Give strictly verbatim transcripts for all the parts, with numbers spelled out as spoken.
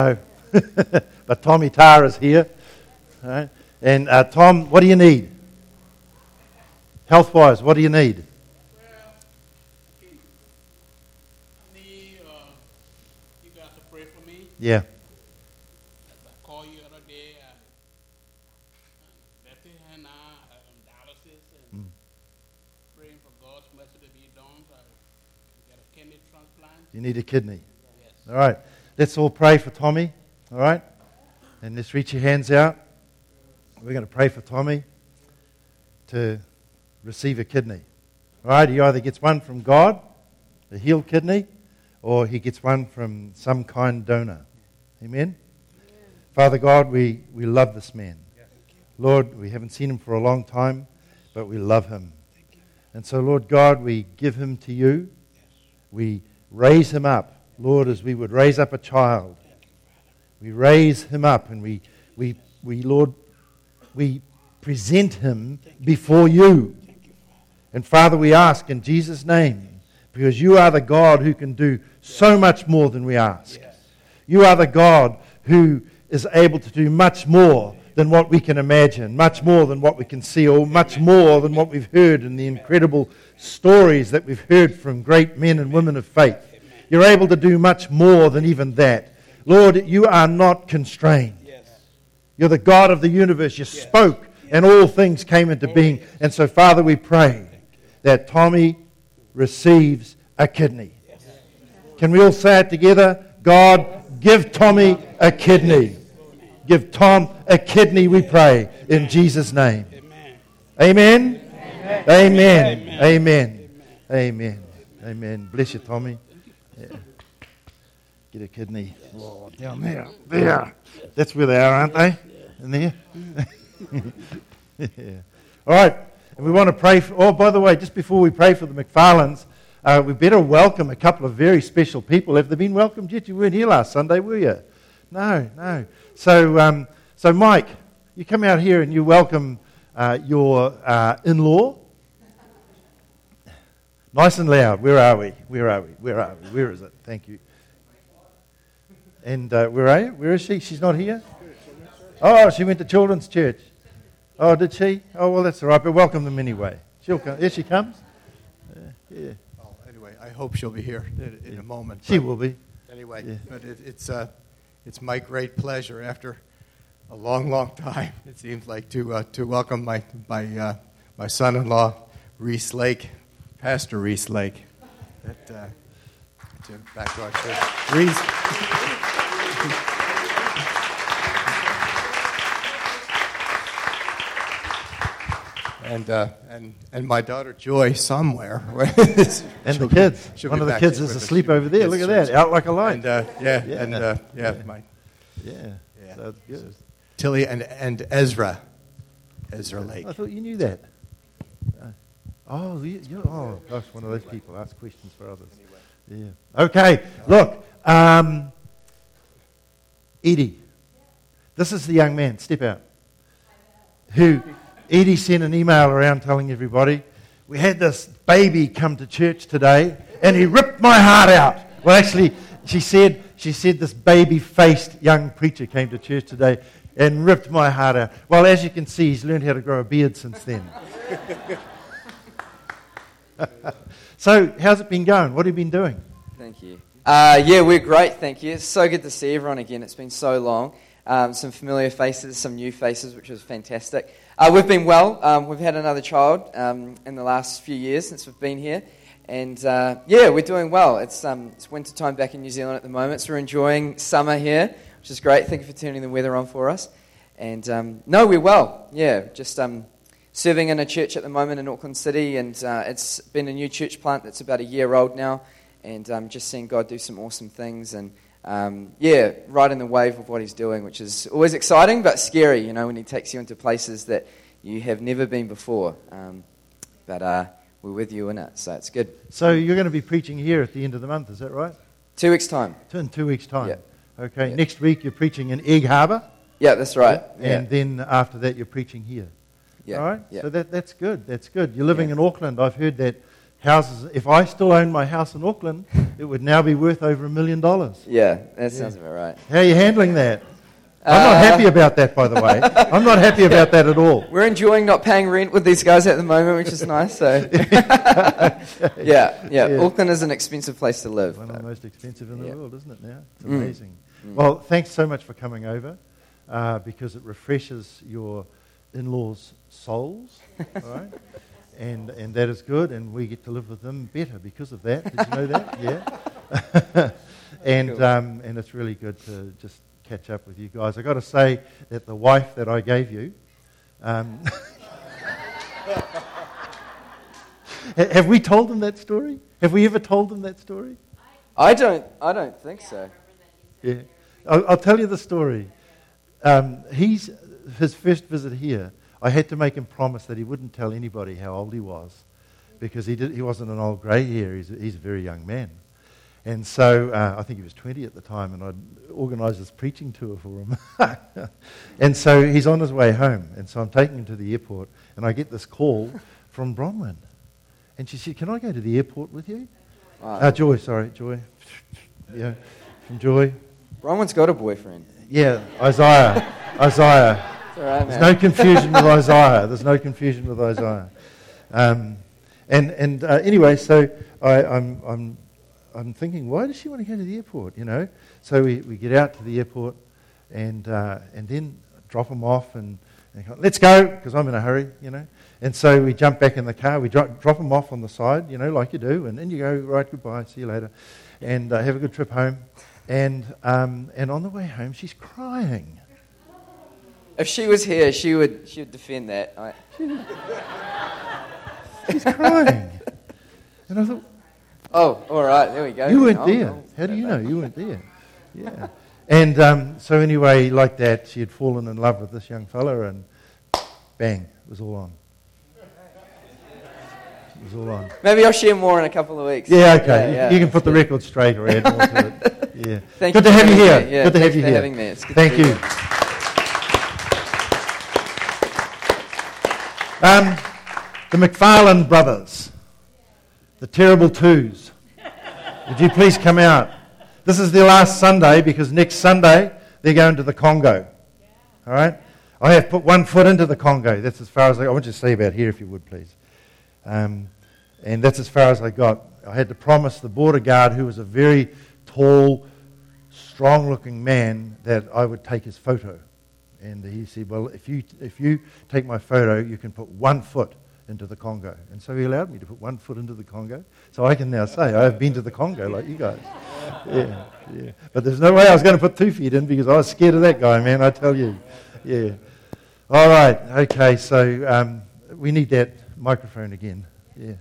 But Tommy Tarr is here. Right? And uh, Tom, what do you need? Health-wise, what do you need? Well, I need uh, you guys to pray for me. Yeah. I called you the other day. I left it and I have dialysis and Mm. praying for God's mercy to be done. So I get a kidney transplant. You need a kidney. Yes. All right. Let's all pray for Tommy. All right? And let's reach your hands out. We're going to pray for Tommy to receive a kidney. All right? He either gets one from God, a healed kidney, or he gets one from some kind donor. Amen? Amen. Father God, we, we love this man. Lord, we haven't seen him for a long time, but we love him. And so, Lord God, we give him to you. We raise him up, Lord, as we would raise up a child. We raise him up and we, we, we, Lord, we present him before you. And Father, we ask in Jesus' name, because you are the God who can do so much more than we ask. You are the God who is able to do much more than what we can imagine, much more than what we can see, or much more than what we've heard in the incredible stories that we've heard from great men and women of faith. You're able to do much more than even that. Lord, you are not constrained. Yes. You're the God of the universe. You yes. spoke and all things came into oh, being. Yes. And so, Father, we pray that Tommy receives a kidney. Yes. Can we all say it together? God, give Tommy a kidney. Give Tom a kidney, we pray, in Jesus' name. Amen? Amen. Amen. Amen. Amen. Amen. Bless you, Tommy. Yeah. Get a kidney. Oh, down there. There. That's where they are, aren't they? In there? Yeah. All right. And we want to pray for... Oh, by the way, just before we pray for the McFarlanes, uh, we better welcome a couple of very special people. Have they been welcomed yet? You weren't here last Sunday, were you? No, no. So, um, so Mike, you come out here and you welcome uh, your uh, in-law. Nice and loud. Where are we? Where are we? Where are we? Where is it? Thank you. And uh, where are you? Where is she? She's not here? Oh, she went to children's church. Oh, did she? Oh, well, that's all right, but welcome them anyway. She'll come. Here she comes. Uh, yeah. Oh, anyway, I hope she'll be here in, in a moment. She will be. Anyway, yeah. but it, it's uh, it's my great pleasure after a long, long time, it seems like, to uh, to welcome my my uh, my son-in-law, Reese Lake, Pastor Reese Lake, at, uh, to back to our church. Reese. And, uh, and and my daughter Joy somewhere. And the kids. One of the kids is asleep over there. Look at that, out like a light. And uh, yeah, yeah, and uh, yeah, yeah. my yeah, yeah. That's good. So, Tilly and and Ezra, Ezra Lake. I thought you knew that. Uh, oh, you, you, oh, gosh, one of those people ask questions for others. Yeah. Okay. Look, um, Edie. This is the young man. Step out. Who? Edie sent an email around telling everybody, we had this baby come to church today and he ripped my heart out. Well, actually, she said she said this baby-faced young preacher came to church today and ripped my heart out. Well, as you can see, he's learned how to grow a beard since then. So, how's it been going? What have you been doing? Thank you. Uh, yeah, we're great, thank you. It's so good to see everyone again. It's been so long. Um, some familiar faces, some new faces, which was fantastic. Uh, we've been well. Um, we've had another child um, in the last few years since we've been here. And, uh, yeah, we're doing well. It's um, it's winter time back in New Zealand at the moment, so we're enjoying summer here, which is great. Thank you for turning the weather on for us. And, um, no, we're well. Yeah, just um, serving in a church at the moment in Auckland City, and uh, it's been a new church plant that's about a year old now, and um, just seeing God do some awesome things, and Um, yeah, right in the wave of what he's doing, which is always exciting but scary, you know, when he takes you into places that you have never been before. Um, but uh, we're with you in it, so it's good. So you're going to be preaching here at the end of the month, is that right? Two weeks' time. In two weeks' time. Yeah. Okay, yeah. Next week you're preaching in Egg Harbour. Yeah, that's right. Yeah. And then after that you're preaching here. Yeah. All right, yeah. so that that's good, that's good. You're living yeah. in Auckland. I've heard that houses, if I still own my house in Auckland, it would now be worth over a million dollars. Yeah, that sounds about right. How are you handling that? I'm Uh, not happy about that, by the way. I'm not happy about that at all. We're enjoying not paying rent with these guys at the moment, which is nice. So, yeah, yeah, Yeah. Auckland is an expensive place to live. One of the most expensive in the Yeah. world, isn't it now? It's Mm. amazing. Well, thanks so much for coming over uh, because it refreshes your in-laws' souls, all right? And, and that is good, and we get to live with them better because of that. Did you know that? Yeah. and, Cool. um, and it's really good to just catch up with you guys. I've got to say that the wife that I gave you, um, ha- have we told them that story? Have we ever told them that story? I don't, I don't think so. Yeah. I'll, I'll tell you the story. Um, he's, his first visit here, I had to make him promise that he wouldn't tell anybody how old he was because he, did, he wasn't an old grey hair. He's, a- he's a very young man. And so uh, I think he was twenty at the time, and I'd organised this preaching tour for him. And so he's on his way home, and so I'm taking him to the airport, and I get this call from Bronwyn. And she said, "Can I go to the airport with you?" Wow. Uh, Joy, sorry, Joy. Yeah, from Joy. Bronwyn's got a boyfriend. Yeah, Isaiah. Isaiah. It's all right, There's man. no confusion with Isaiah. There's no confusion with Isaiah. Um, and and uh, anyway, so I, I'm I'm I'm thinking, why does she want to go to the airport? You know, so we, we get out to the airport, and uh, and then drop him off, and, and go, let's go because I'm in a hurry. You know, and so we jump back in the car. We drop drop him off on the side. You know, like you do, and then you go, right, goodbye, see you later, and uh, have a good trip home. And um, and on the way home, she's crying. If she was here, she would, she would defend that. I, She's crying. And I thought, oh, all right, there we go. you weren't Oh, there. oh. How do you know you weren't there? Yeah. And um, so anyway, like that, she had fallen in love with this young fella, and bang, it was all on. It was all on. Maybe I'll share more in a couple of weeks. Yeah, okay. You- yeah. You can put the record straight or add more to it. Yeah. Thank Good you to for have you having here. me. Yeah, Good to have thanks you for here. having me. It's good to Thank be you. here. Um, the McFarlane brothers, the Terrible Twos. Would you please come out? This is their last Sunday because next Sunday they're going to the Congo. All right? I have put one foot into the Congo. That's as far as I, I want you to stay about here if you would, please. Um, and that's as far as I got. I had to promise the border guard, who was a very tall, strong-looking man, that I would take his photo. And he said, well, if you if you take my photo, you can put one foot into the Congo. And so he allowed me to put one foot into the Congo. So I can now say I have been to the Congo like you guys. Yeah, yeah. But there's no way I was going to put two feet in because I was scared of that guy, man, I tell you. Yeah. All right. Okay, so um, we need that microphone again. Yeah.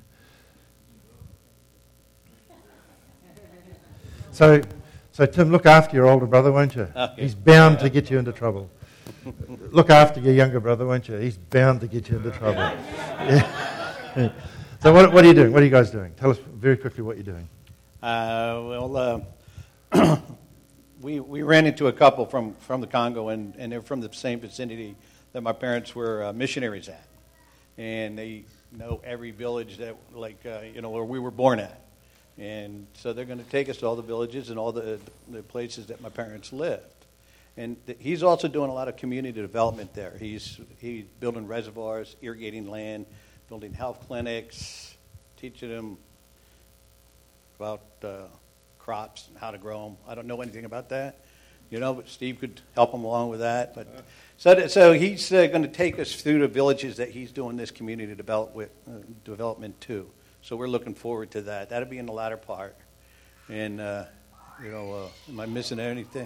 So, so Tim, look after your older brother, won't you? Okay. He's bound to get you into trouble. Look after your younger brother, won't you? He's bound to get you into trouble. Yeah. So what, what are you doing? What are you guys doing? Tell us very quickly what you're doing. Uh, well, uh, we we ran into a couple from, from the Congo, and, and they're from the same vicinity that my parents were uh, missionaries at, and they know every village that, like, uh, you know, where we were born at, and so they're going to take us to all the villages and all the the places that my parents lived. And th- he's also doing a lot of community development there. He's he's building reservoirs, irrigating land, building health clinics, teaching them about uh, crops and how to grow them. I don't know anything about that, you know, but Steve could help him along with that. But so that, so he's uh, going to take us through the villages that he's doing this community develop with, uh, development to. So we're looking forward to that. That'll be in the latter part. And uh, you know, uh, am I missing anything?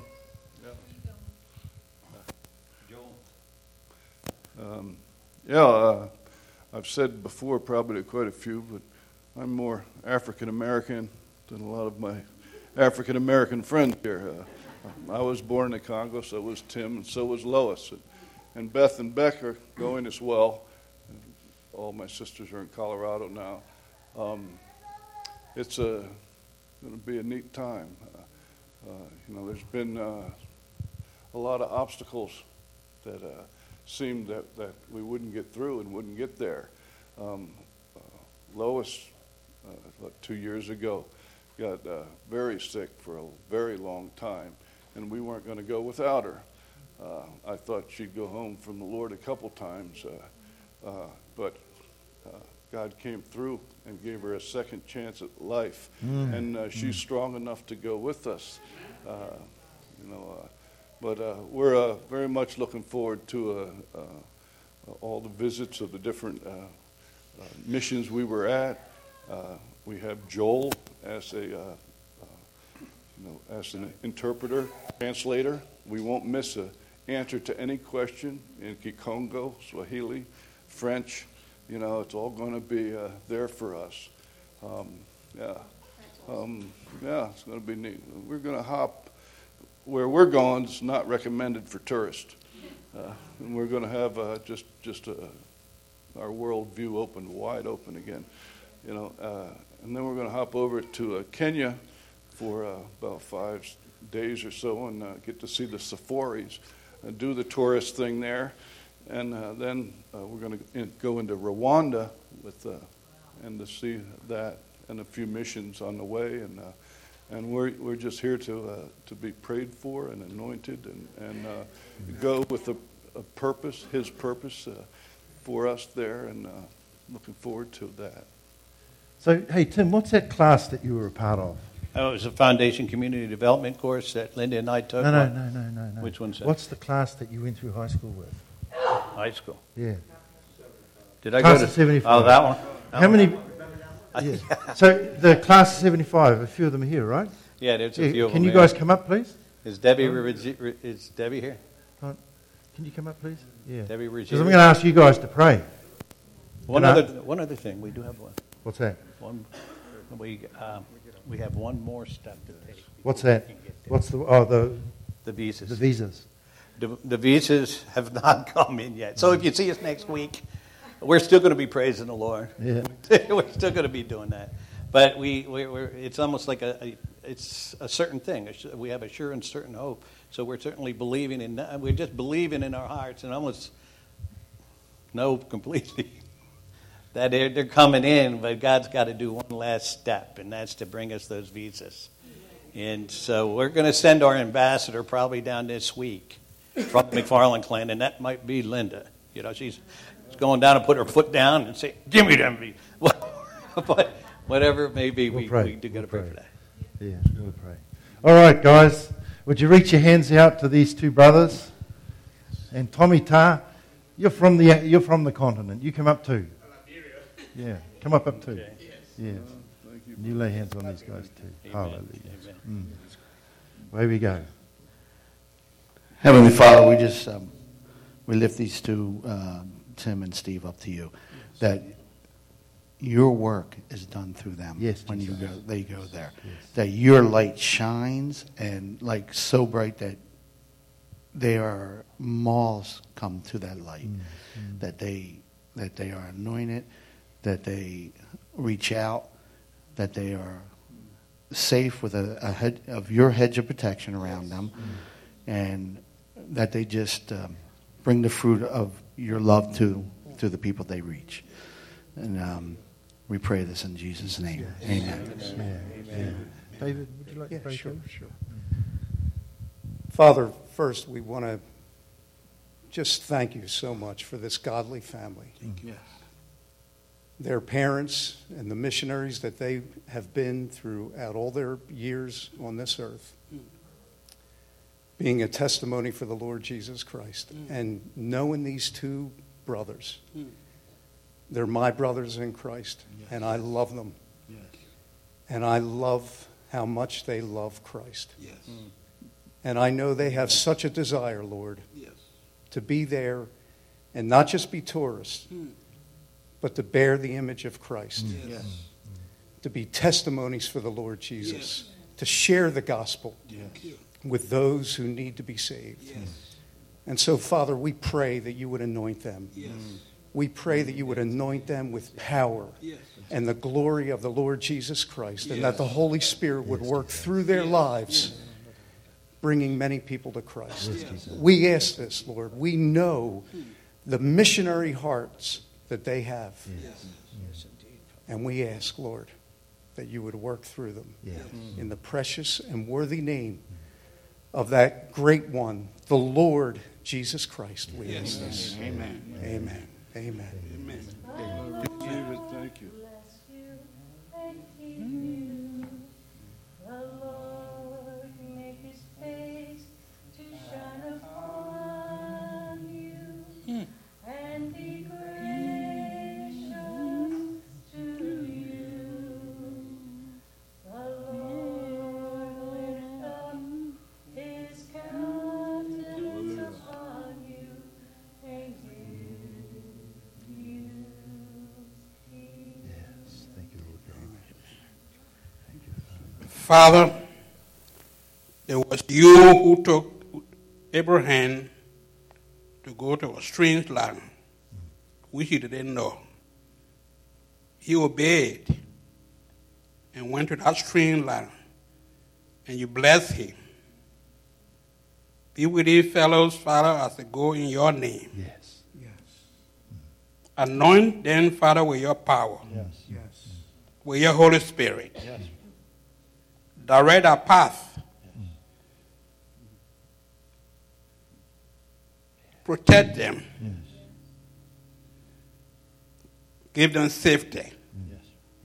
Um, yeah, uh, I've said before, probably to quite a few, but I'm more African American than a lot of my African American friends here. Uh, I was born in the Congo, so was Tim, and so was Lois. And, and Beth and Beck are going as well. And all my sisters are in Colorado now. Um, it's going to be a neat time. Uh, uh, you know, there's been uh, a lot of obstacles that uh, seemed that, that we wouldn't get through and wouldn't get there. Um, uh, Lois, uh, what, two years ago, got uh, very sick for a very long time, and we weren't going to go without her. Uh, I thought she'd go home from the Lord a couple times, uh, uh, but uh, God came through and gave her a second chance at life, mm. and uh, she's mm. strong enough to go with us. Uh, you know, uh, but uh, we're uh, very much looking forward to uh, uh, all the visits of the different uh, uh, missions we were at. Uh, we have Joel as a uh, uh, you know as an interpreter, translator. We won't miss a answer to any question in Kikongo, Swahili, French. You know, it's all going to be uh, there for us. Um, yeah, um, yeah, it's going to be neat. We're going to hop where we're going. It's not recommended for tourists, uh, and we're going to have uh, just just a, our world view open, wide open again. You know, uh, and then we're going to hop over to uh, Kenya for uh, about five days or so and uh, get to see the safaris. And do the tourist thing there, and uh, then uh, we're going to in, go into Rwanda with, uh, and to see that, and a few missions on the way, and uh, and we're we're just here to uh, to be prayed for and anointed, and and uh, go with a, a purpose, His purpose uh, for us there, and uh, looking forward to that. So, hey Tim, what's that class that you were a part of? Oh, it was a Foundation Community Development course that Linda and I took. No, no, no, no, no, no. Which one's that? What's the class that you went through high school with? High school. Yeah. Did I class go to of seventy-five? Oh, that one. That How one? many? Yeah. So the class of seventy-five. A few of them are here, right? Yeah, there's a yeah, few of can them. Can you guys come up, please? Is Debbie is Debbie here? Can you come up, please? Yeah. Debbie Because I'm going to ask you guys to pray. One Can other I? one other thing. We do have one. What's that? One. We um, we have one more step to take. What's that? What's the oh the the visas? The visas. The, the visas have not come in yet. So if you see us next week, we're still going to be praising the Lord. Yeah. We're still going to be doing that. But we we we're, it's almost like a, a it's a certain thing. We have a sure and certain hope. So we're certainly believing in. We're just believing in our hearts and almost know completely that they're, they're coming in, but God's got to do one last step, and that's to bring us those visas. And so we're going to send our ambassador probably down this week from the McFarland clan, and that might be Linda. You know, she's going down and put her foot down and say, "Give me them visas." But whatever it may be, we'll we, pray. we do got to we'll pray for that. Yeah, we'll pray. All right, guys, would you reach your hands out to these two brothers? And Tommy Ta, you're from the you're from the continent. You come up too. Yeah, come up up too. Okay. Yes. And you lay hands on these guys too. Hallelujah. Mm. Away we go. Heavenly Father, we just um, we lift these two, um, Tim and Steve, up to you. That your work is done through them. Yes, when Jesus. you go, they go there. Yes. That your light shines and like so bright that they are moths come to that light. Mm. Mm. That they that they are anointed. That they reach out, that they are safe with a, a head of your hedge of protection around them, and that they just um, bring the fruit of your love to to the people they reach. And um, we pray this in Jesus' name. Amen. Amen. Amen. David, would you like yeah, to pray? sure, too? sure. Father, first we want to just thank you so much for this godly family. Yes. Their parents and the missionaries that they have been throughout all their years on this earth, being a testimony for the Lord Jesus Christ. Mm. And knowing these two brothers, mm. they're my brothers in Christ, yes. and I love them. Yes. And I love how much they love Christ. Yes. Mm. And I know they have such a desire, Lord, yes. to be there and not just be tourists, mm. but to bear the image of Christ, yes. Yes. to be testimonies for the Lord Jesus, yes. to share the gospel yes. with those who need to be saved. Yes. And so, Father, we pray that you would anoint them. Yes. We pray that you would anoint them with power yes. and the glory of the Lord Jesus Christ, and yes. that the Holy Spirit would work through their lives, yes. bringing many people to Christ. Yes. We ask this, Lord. We know the missionary hearts that they have. Yes. Yes, and we ask, Lord, that you would work through them. Yes. In the precious and worthy name of that great one, the Lord Jesus Christ, we ask this. Amen. Amen. Amen. Amen. David, thank you. Father, it was you who took Abraham to go to a strange land, which he didn't know. He obeyed and went to that strange land, and you blessed him. Be with these fellows, Father, as they go in your name. Yes. Yes. Anoint them, Father, with your power, Yes. Yes. with your Holy Spirit. Yes. Direct our path. Protect them. Yes. Give them safety. Yes. Yes.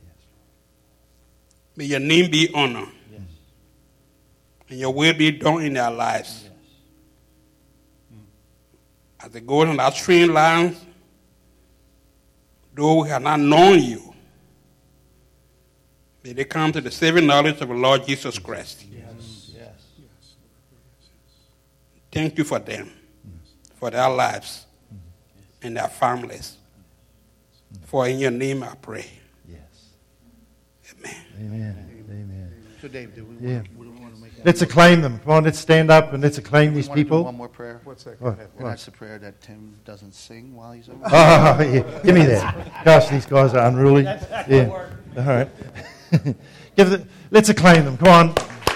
May your name be honored. Yes. And your will be done in their lives. Yes. As they go on that strange land, though we have not known you, may they come to the saving knowledge of the Lord Jesus Christ. Yes. Yes. Thank you for them, for their lives and their families. For in your name I pray. Yes. Amen. Amen. Amen. So, Dave, do we Yeah. want, we want to make that? Let's acclaim them. Come on, let's stand up and let's acclaim we these want to do people. one more prayer. What's that? What? And What? that's the prayer that Tim doesn't sing while he's over. Oh, yeah. Give me that. Gosh, these guys are unruly. Yeah. All right. Give the, let's acclaim them. Come on.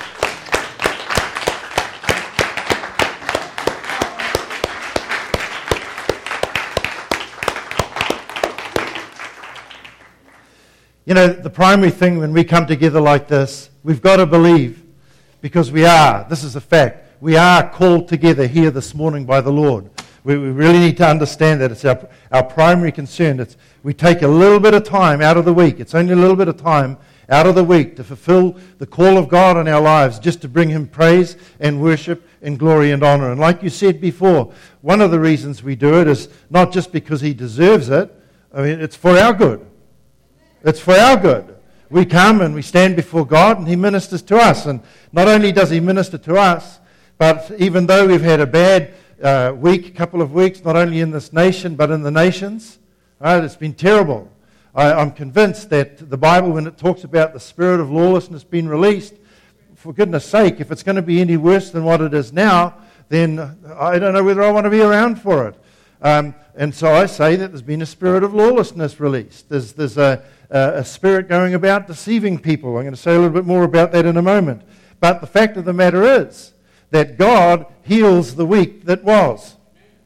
You know, the primary thing when we come together like this, we've got to believe, because we are, this is a fact, we are called together here this morning by the Lord. We, we really need to understand that it's our, our primary concern. It's, we take a little bit of time out of the week. It's only a little bit of time out of the week to fulfill the call of God in our lives, just to bring Him praise and worship and glory and honor. And like you said before, one of the reasons we do it is not just because He deserves it. I mean, it's for our good. It's for our good. We come and we stand before God and He ministers to us. And not only does He minister to us, but even though we've had a bad uh, week, couple of weeks, not only in this nation, but in the nations, right, it's been terrible. I, I'm convinced that the Bible, when it talks about the spirit of lawlessness being released, for goodness sake, if it's going to be any worse than what it is now, then I don't know whether I want to be around for it. Um, and so I say that there's been a spirit of lawlessness released. There's, there's a, a, a spirit going about deceiving people. I'm going to say a little bit more about that in a moment. But the fact of the matter is that God heals the weak that was.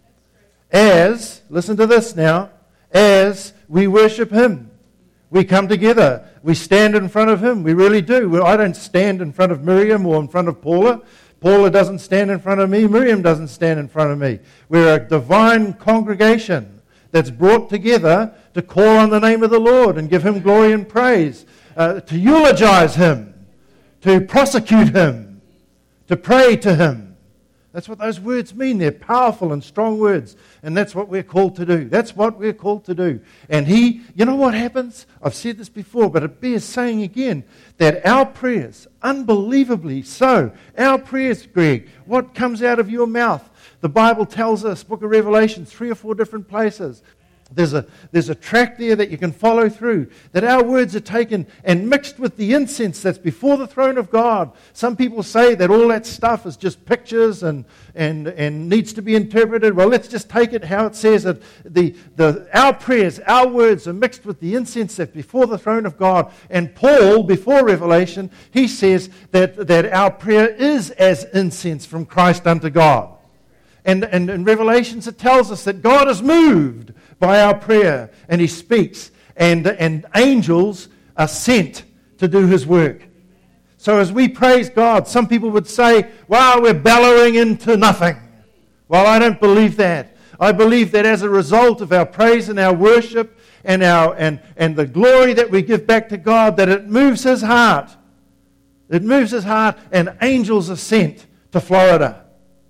As, listen to this now, as we worship Him. We come together. We stand in front of Him. We really do. Well, I don't stand in front of Miriam or in front of Paula. Paula doesn't stand in front of me. Miriam doesn't stand in front of me. We're a divine congregation that's brought together to call on the name of the Lord and give Him glory and praise, uh, to eulogize Him, to prosecute Him, to pray to Him. That's what those words mean. They're powerful and strong words. And that's what we're called to do. That's what we're called to do. And He, you know what happens? I've said this before, but it bears saying again, that our prayers, unbelievably so, our prayers, Greg, what comes out of your mouth, the Bible tells us, Book of Revelation, three or four different places. There's a, there's a track there that you can follow through, that our words are taken and mixed with the incense that's before the throne of God. Some people say that all that stuff is just pictures and, and, and needs to be interpreted. Well, let's just take it how it says that the, the, our prayers, our words are mixed with the incense that's before the throne of God. And Paul, before Revelation, he says that, that our prayer is as incense from Christ unto God. And, and in Revelations it tells us that God is moved by our prayer, and He speaks, and, and angels are sent to do his work. So as we praise God, some people would say, wow, we're bellowing into nothing. Well, I don't believe that. I believe that as a result of our praise and our worship and our and, and the glory that we give back to God, that it moves his heart. It moves his heart, and angels are sent to Florida.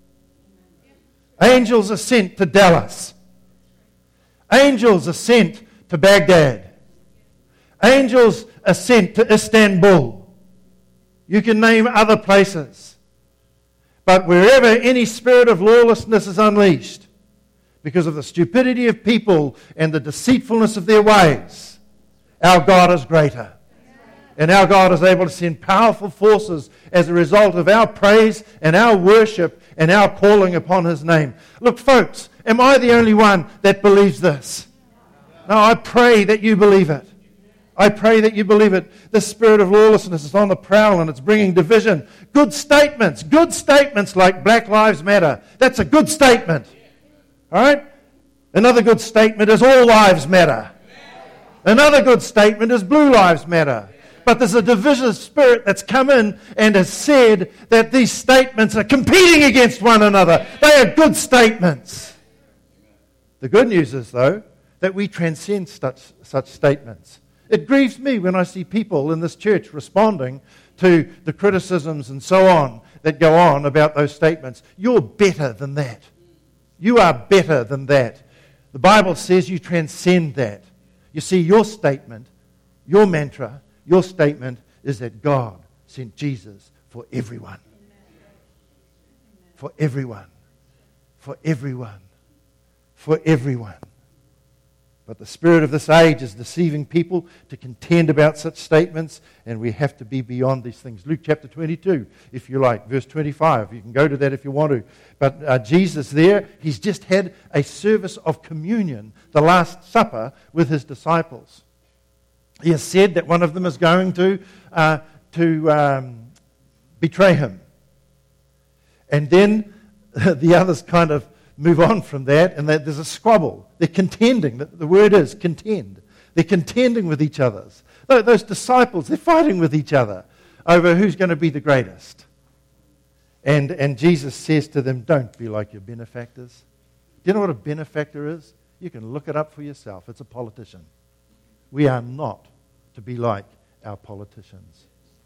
Angels are sent to Dallas. Angels are sent to Baghdad. Angels are sent to Istanbul. You can name other places. But wherever any spirit of lawlessness is unleashed, because of the stupidity of people and the deceitfulness of their ways, our God is greater. And our God is able to send powerful forces as a result of our praise and our worship and our calling upon his name. Look, folks, am I the only one that believes this? No, I pray that you believe it. I pray that you believe it. The spirit of lawlessness is on the prowl and it's bringing division. Good statements, good statements like Black Lives Matter. That's a good statement. All right? Another good statement is all lives matter. Another good statement is blue lives matter. But there's a divisive spirit that's come in and has said that these statements are competing against one another. They are good statements. The good news is, though, that we transcend such, such statements. It grieves me when I see people in this church responding to the criticisms and so on that go on about those statements. You're better than that. You are better than that. The Bible says you transcend that. You see, your statement, your mantra, your statement is that God sent Jesus for everyone. For everyone. For everyone. For everyone. But the spirit of this age is deceiving people to contend about such statements, and we have to be beyond these things. Luke chapter twenty-two, if you like, verse twenty-five. You can go to that if you want to. But uh, Jesus there, he's just had a service of communion, the Last Supper, with his disciples. He has said that one of them is going to, uh, to um, betray him. And then the others kind of move on from that, and that there's a squabble. They're contending. The, the word is contend. They're contending with each other. Those disciples, they're fighting with each other over who's going to be the greatest. And, and Jesus says to them, don't be like your benefactors. Do you know what a benefactor is? You can look it up for yourself. It's a politician. We are not to be like our politicians.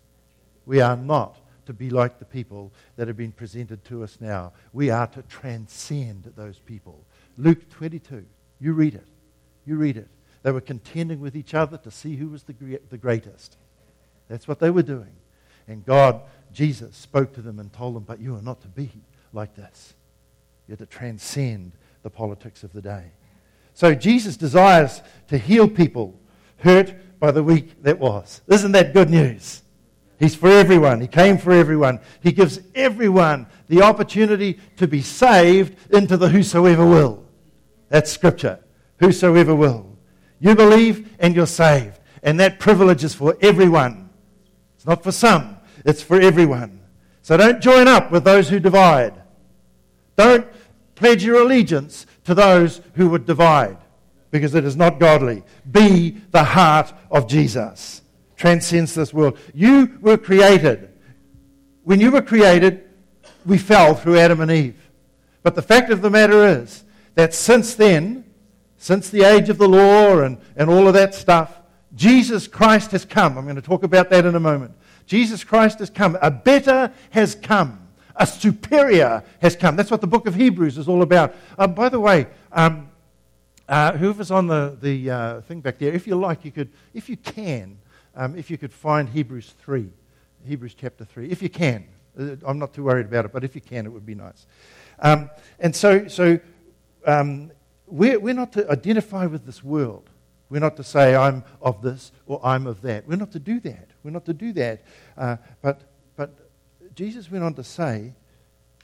We are not to be like the people that have been presented to us now. We are to transcend those people. Luke twenty-two, you read it. You read it. They were contending with each other to see who was the, gre- the greatest. That's what they were doing. And God, Jesus, spoke to them and told them, but you are not to be like this. You're to transcend the politics of the day. So Jesus desires to heal people hurt by the week that was. Isn't that good news? He's for everyone. He came for everyone. He gives everyone the opportunity to be saved into the whosoever will. That's Scripture. Whosoever will. You believe and you're saved. And that privilege is for everyone. It's not for some. It's for everyone. So don't join up with those who divide. Don't pledge your allegiance to those who would divide, because it is not godly. Be the heart of Jesus. Transcends this world. You were created. When you were created, we fell through Adam and Eve. But the fact of the matter is that since then, since the age of the law and, and all of that stuff, Jesus Christ has come. I'm going to talk about that in a moment. Jesus Christ has come. A better has come. A superior has come. That's what the book of Hebrews is all about. Uh, by the way, um, uh, whoever's on the, the uh, thing back there, if you like, you could, if you can, Um, if you could find Hebrews three, Hebrews chapter three, if you can. Uh, I'm not too worried about it, but if you can, it would be nice. Um, and so, so um, we're, we're not to identify with this world. We're not to say, I'm of this or I'm of that. We're not to do that. We're not to do that. Uh, but, but Jesus went on to say,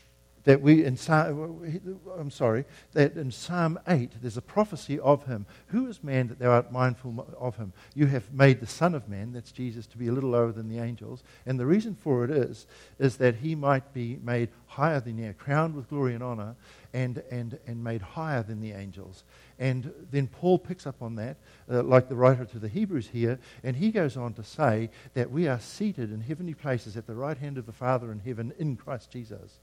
that we in Psalm, I'm sorry, that in Psalm eight there's a prophecy of him. Who is man that thou art mindful of him? You have made the Son of Man, that's Jesus, to be a little lower than the angels. And the reason for it is, is that he might be made higher than the air, crowned with glory and honor, and, and, and made higher than the angels. And then Paul picks up on that, uh, like the writer to the Hebrews here, and he goes on to say that we are seated in heavenly places at the right hand of the Father in heaven in Christ Jesus.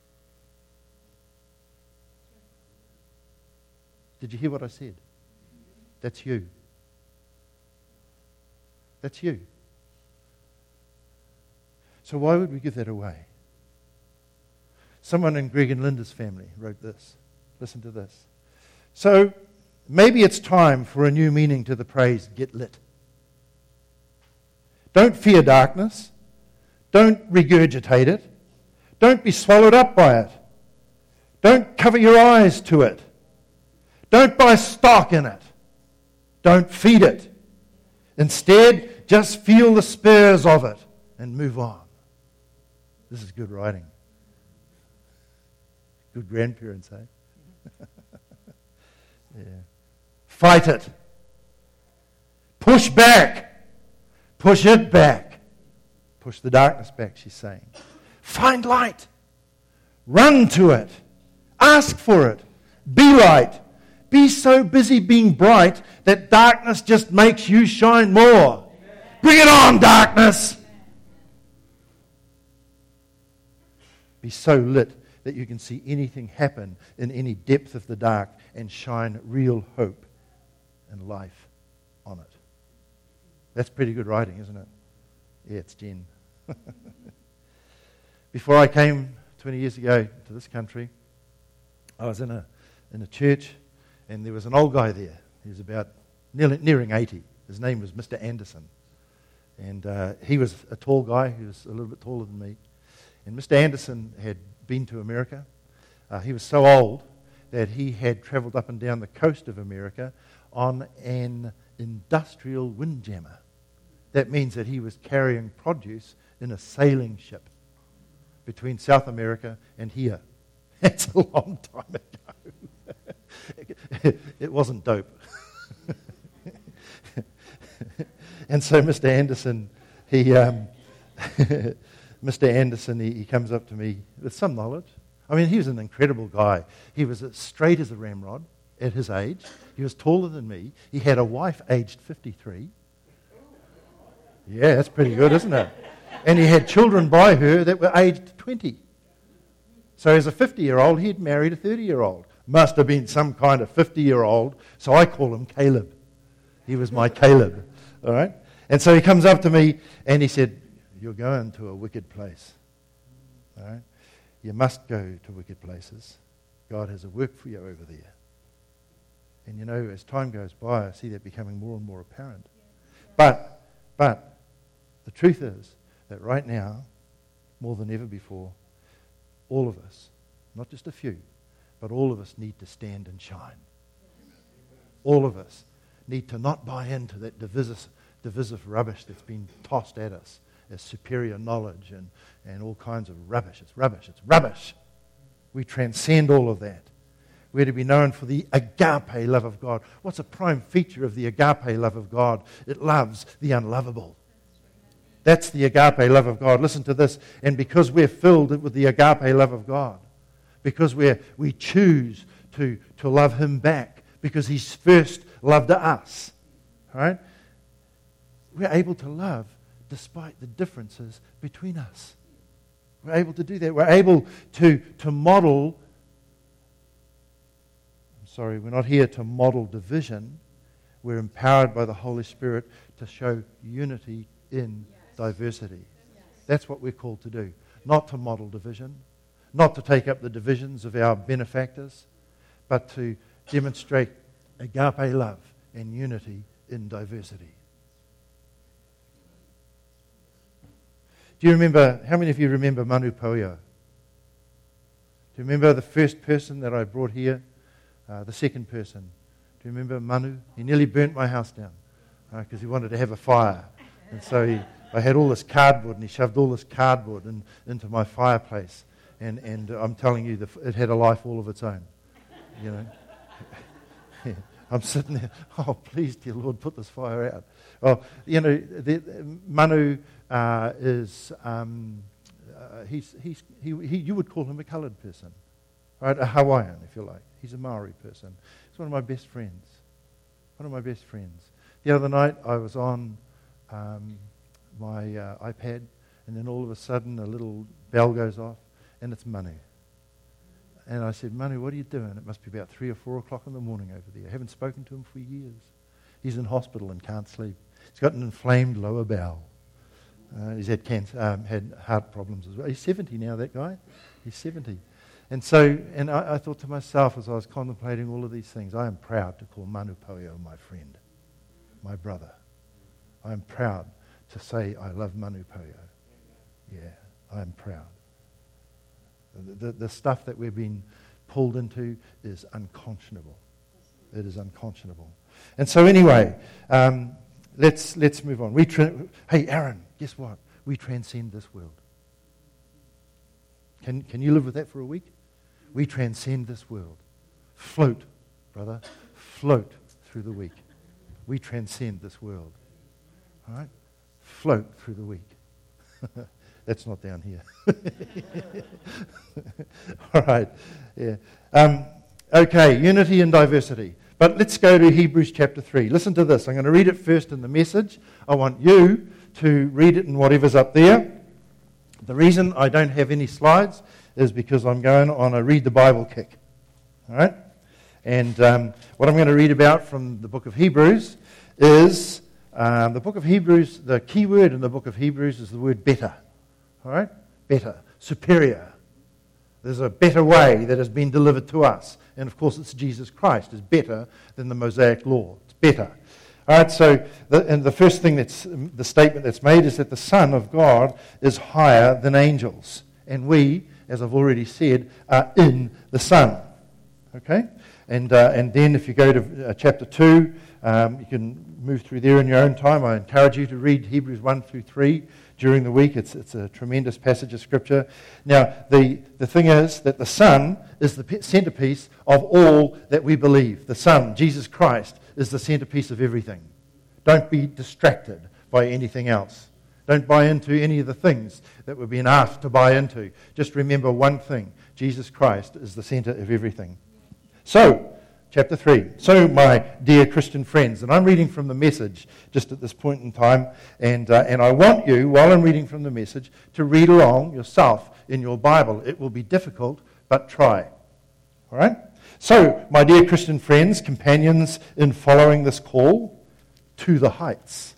Did you hear what I said? That's you. That's you. So why would we give that away? Someone in Greg and Linda's family wrote this. Listen to this. So maybe it's time for a new meaning to the phrase, get lit. Don't fear darkness. Don't regurgitate it. Don't be swallowed up by it. Don't cover your eyes to it. Don't buy stock in it. Don't feed it. Instead, just feel the spurs of it and move on. This is good writing. Good grandparents, eh? Yeah. Fight it. Push back. Push it back. Push the darkness back, she's saying. Find light. Run to it. Ask for it. Be light. Be so busy being bright that darkness just makes you shine more. Bring it on, darkness. Be so lit that you can see anything happen in any depth of the dark and shine real hope and life on it. That's pretty good writing, isn't it? Yeah, it's Jen. Before I came twenty years ago to this country, I was in a in a church, and there was an old guy there. He was about nearly, nearing eighty. His name was Mister Anderson. And uh, he was a tall guy. He was a little bit taller than me. And Mister Anderson had been to America. Uh, he was so old that he had traveled up and down the coast of America on an industrial windjammer. That means that he was carrying produce in a sailing ship between South America and here. That's a long time ago. It wasn't dope. And so Mister Anderson, he, um, Mister Anderson, he, he comes up to me with some knowledge. I mean, he was an incredible guy. He was as straight as a ramrod at his age. He was taller than me. He had a wife aged fifty-three. Yeah, that's pretty good, isn't it? And he had children by her that were aged twenty. So as a fifty-year-old, he'd married a thirty-year-old. Must have been some kind of fifty-year-old, so I call him Caleb. He was my Caleb, all right? And so he comes up to me and he said, "You're going to a wicked place, all right? You must go to wicked places. God has a work for you over there." And you know, as time goes by, I see that becoming more and more apparent. But, but, the truth is that right now, more than ever before, all of us, not just a few, but all of us need to stand and shine. All of us need to not buy into that divisive, divisive rubbish that's been tossed at us as superior knowledge and, and all kinds of rubbish. It's rubbish. It's rubbish. We transcend all of that. We're to be known for the agape love of God. What's a prime feature of the agape love of God? It loves the unlovable. That's the agape love of God. Listen to this. And because we're filled with the agape love of God, because we're, we choose to, to love Him back, because He's first loved us, right? We're able to love despite the differences between us. We're able to do that. We're able to, to model, I'm sorry, we're not here to model division. We're empowered by the Holy Spirit to show unity in diversity. That's what we're called to do. Not to model division, not to take up the divisions of our benefactors, but to demonstrate agape love and unity in diversity. Do you remember, how many of you remember Manu Poyo? Do you remember the first person that I brought here? Uh, the second person. Do you remember Manu? He nearly burnt my house down because uh, he wanted to have a fire. And so he, I had all this cardboard, and he shoved all this cardboard in, into my fireplace. and, and I'm telling you, the, it had a life all of its own, you know. Yeah. I'm sitting there, oh, please, dear Lord, put this fire out. Well, you know, the, Manu uh, is, um, uh, he's, he's, he, he, you would call him a coloured person, right? A Hawaiian, if you like. He's a Maori person. He's one of my best friends. One of my best friends. The other night, I was on um, my uh, iPad, and then all of a sudden, a little bell goes off, and it's Manu. And I said, Manu, what are you doing? It must be about three or four o'clock in the morning over there. I haven't spoken to him for years. He's in hospital and can't sleep. He's got an inflamed lower bowel. Uh, he's had cancer, um, had heart problems as well. He's seventy now, that guy. He's seventy. And so, and I, I thought to myself as I was contemplating all of these things, I am proud to call Manu Poio my friend, my brother. I am proud to say I love Manu Poio. Yeah, I am proud. The, the, the stuff that we've been pulled into is unconscionable. It is unconscionable. And so anyway, um, let's let's move on. We tra- hey, Aaron, guess what? We transcend this world. Can can you live with that for a week? We transcend this world. Float, brother. Float through the week. We transcend this world. All right? Float through the week. That's not down here. All right. Yeah. Um, okay, unity and diversity. But let's go to Hebrews chapter three. Listen to this. I'm going to read it first in the message. I want you to read it in whatever's up there. The reason I don't have any slides is because I'm going on a read the Bible kick. All right? And um, what I'm going to read about from the book of Hebrews is um, the book of Hebrews, the key word in the book of Hebrews is the word better. All right? Better. Superior. There's a better way that has been delivered to us. And of course it's Jesus Christ is better than the Mosaic law. It's better. All right, so the, and the first thing that's, the statement that's made is that the Son of God is higher than angels. And we, as I've already said, are in the Son. Okay? And uh, and then if you go to uh, chapter two, um, you can move through there in your own time. I encourage you to read Hebrews one through three during the week. It's it's a tremendous passage of Scripture. Now, the, the thing is that the Son is the centerpiece of all that we believe. The Son, Jesus Christ, is the centerpiece of everything. Don't be distracted by anything else. Don't buy into any of the things that we're being asked to buy into. Just remember one thing. Jesus Christ is the center of everything. So, chapter three. So, my dear Christian friends, and I'm reading from the Message just at this point in time, and uh, and I want you, while I'm reading from the Message, to read along yourself in your Bible. It will be difficult, but try. All right? So, my dear Christian friends, companions in following this call to the heights,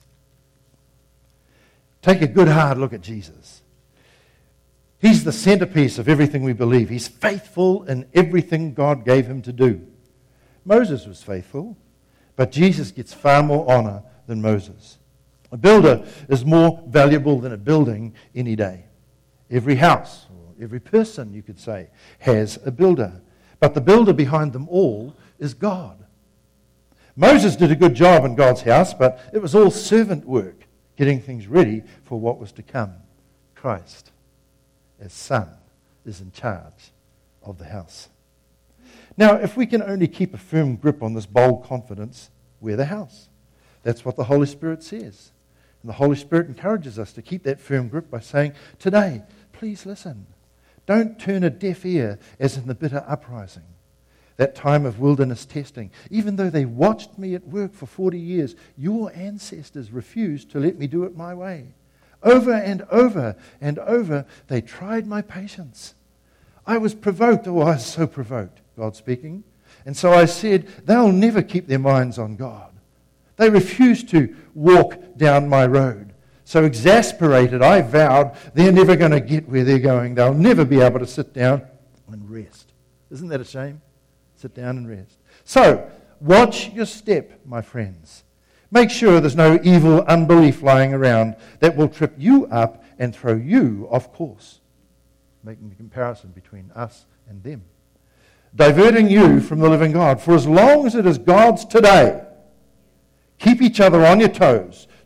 take a good hard look at Jesus. He's the centerpiece of everything we believe. He's faithful in everything God gave him to do. Moses was faithful, but Jesus gets far more honor than Moses. A builder is more valuable than a building any day. Every house, or every person, you could say, has a builder. But the builder behind them all is God. Moses did a good job in God's house, but it was all servant work, getting things ready for what was to come. Christ, as Son, is in charge of the house. Now, if we can only keep a firm grip on this bold confidence, we're the house. That's what the Holy Spirit says. And the Holy Spirit encourages us to keep that firm grip by saying, today, please listen. Don't turn a deaf ear as in the bitter uprising, that time of wilderness testing. Even though they watched me at work for forty years, your ancestors refused to let me do it my way. Over and over and over, they tried my patience. I was provoked, oh, I was so provoked, God speaking. And so I said, they'll never keep their minds on God. They refused to walk down my road. So exasperated, I vowed they're never going to get where they're going. They'll never be able to sit down and rest. Isn't that a shame? Sit down and rest. So, watch your step, my friends. Make sure there's no evil unbelief lying around that will trip you up and throw you off course. Making the comparison between us and them. Diverting you from the living God. For as long as it is God's today, keep each other on your toes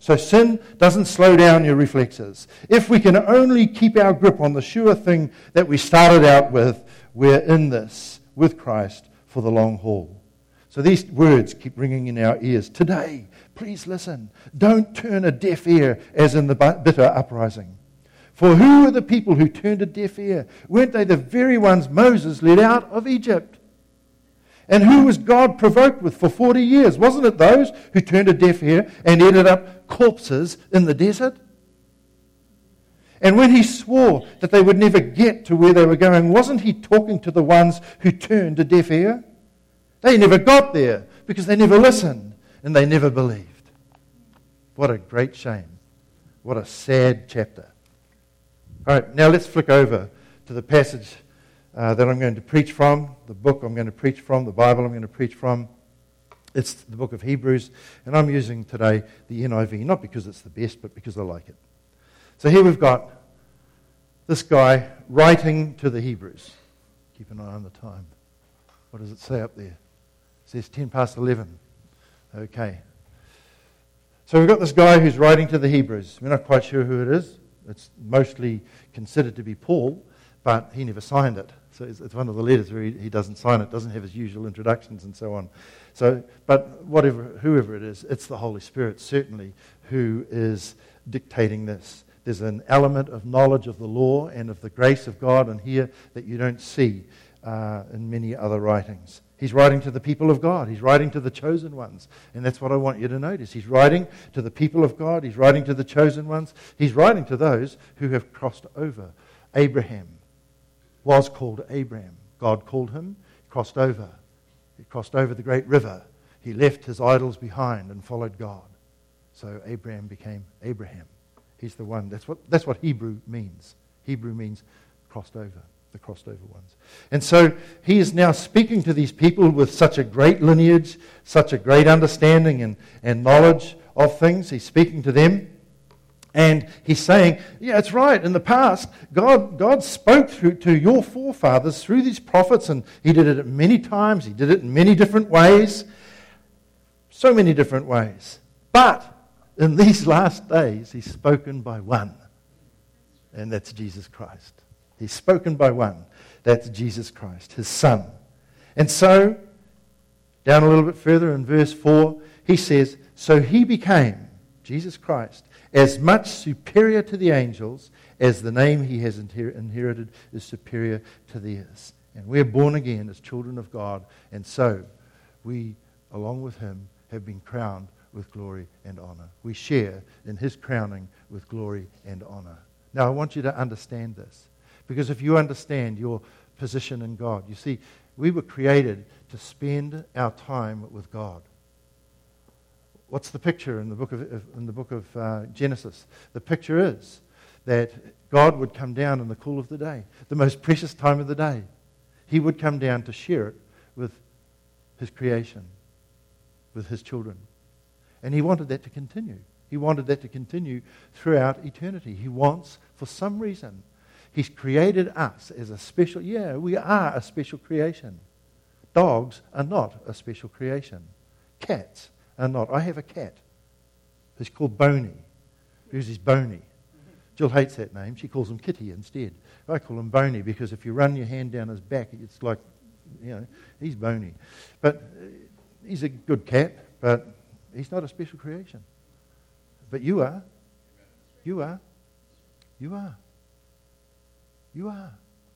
So sin doesn't slow down your reflexes. If we can only keep our grip on the sure thing that we started out with, we're in this with Christ for the long haul. So these words keep ringing in our ears. Today, please listen. Don't turn a deaf ear as in the bitter uprising. For who are the people who turned a deaf ear? Weren't they the very ones Moses led out of Egypt? And who was God provoked with for forty years? Wasn't it those who turned a deaf ear and ended up corpses in the desert? And when he swore that they would never get to where they were going, wasn't he talking to the ones who turned a deaf ear? They never got there because they never listened and they never believed. What a great shame. What a sad chapter. All right, now let's flick over to the passage Uh, that I'm going to preach from, the book I'm going to preach from, the Bible I'm going to preach from. It's the book of Hebrews, and I'm using today the N I V, not because it's the best, but because I like it. So here we've got this guy writing to the Hebrews. Keep an eye on the time. What does it say up there? It says ten past eleven. Okay. So we've got this guy who's writing to the Hebrews. We're not quite sure who it is. It's mostly considered to be Paul, but he never signed it. So it's, it's one of the letters where he, he doesn't sign it, doesn't have his usual introductions and so on. So, but whatever, whoever it is, it's the Holy Spirit certainly who is dictating this. There's an element of knowledge of the law and of the grace of God in here that you don't see uh, in many other writings. He's writing to the people of God. He's writing to the chosen ones. And that's what I want you to notice. He's writing to the people of God. He's writing to the chosen ones. He's writing to those who have crossed over. Abraham was called Abraham. God called him, crossed over. He crossed over the great river. He left his idols behind and followed God. So Abraham became Abraham. He's the one. That's what, that's what Hebrew means. Hebrew means crossed over, the crossed over ones. And so he is now speaking to these people with such a great lineage, such a great understanding and, and knowledge of things. He's speaking to them. And he's saying, yeah, it's right. In the past, God, God spoke through to your forefathers through these prophets, and he did it many times. He did it in many different ways. So many different ways. But in these last days, he's spoken by one. And that's Jesus Christ. He's spoken by one. That's Jesus Christ, his Son. And so, down a little bit further in verse four, he says, so he became, Jesus Christ, as much superior to the angels as the name he has inherited is superior to theirs. And we're born again as children of God, and so we, along with him, have been crowned with glory and honor. We share in his crowning with glory and honor. Now, I want you to understand this, because if you understand your position in God, you see, we were created to spend our time with God. What's the picture in the book of in the book of uh, Genesis? The picture is that God would come down in the cool of the day, the most precious time of the day. He would come down to share it with his creation, with his children. And he wanted that to continue. He wanted that to continue throughout eternity. He wants, for some reason, he's created us as a special, yeah, we are a special creation. Dogs are not a special creation. Cats are not. I have a cat. He's called Boney. Who's his Boney? Jill hates that name. She calls him Kitty instead. I call him Boney because if you run your hand down his back, it's like, you know, he's Boney. But uh, he's a good cat, but he's not a special creation. But you are. You are. You are. You are.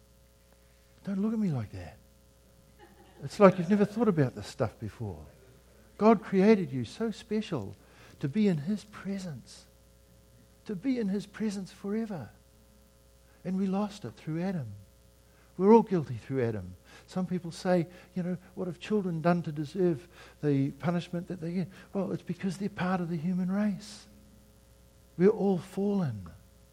Don't look at me like that. It's like you've never thought about this stuff before. God created you so special to be in his presence. To be in his presence forever. And we lost it through Adam. We're all guilty through Adam. Some people say, you know, what have children done to deserve the punishment that they get? Well, it's because they're part of the human race. We're all fallen.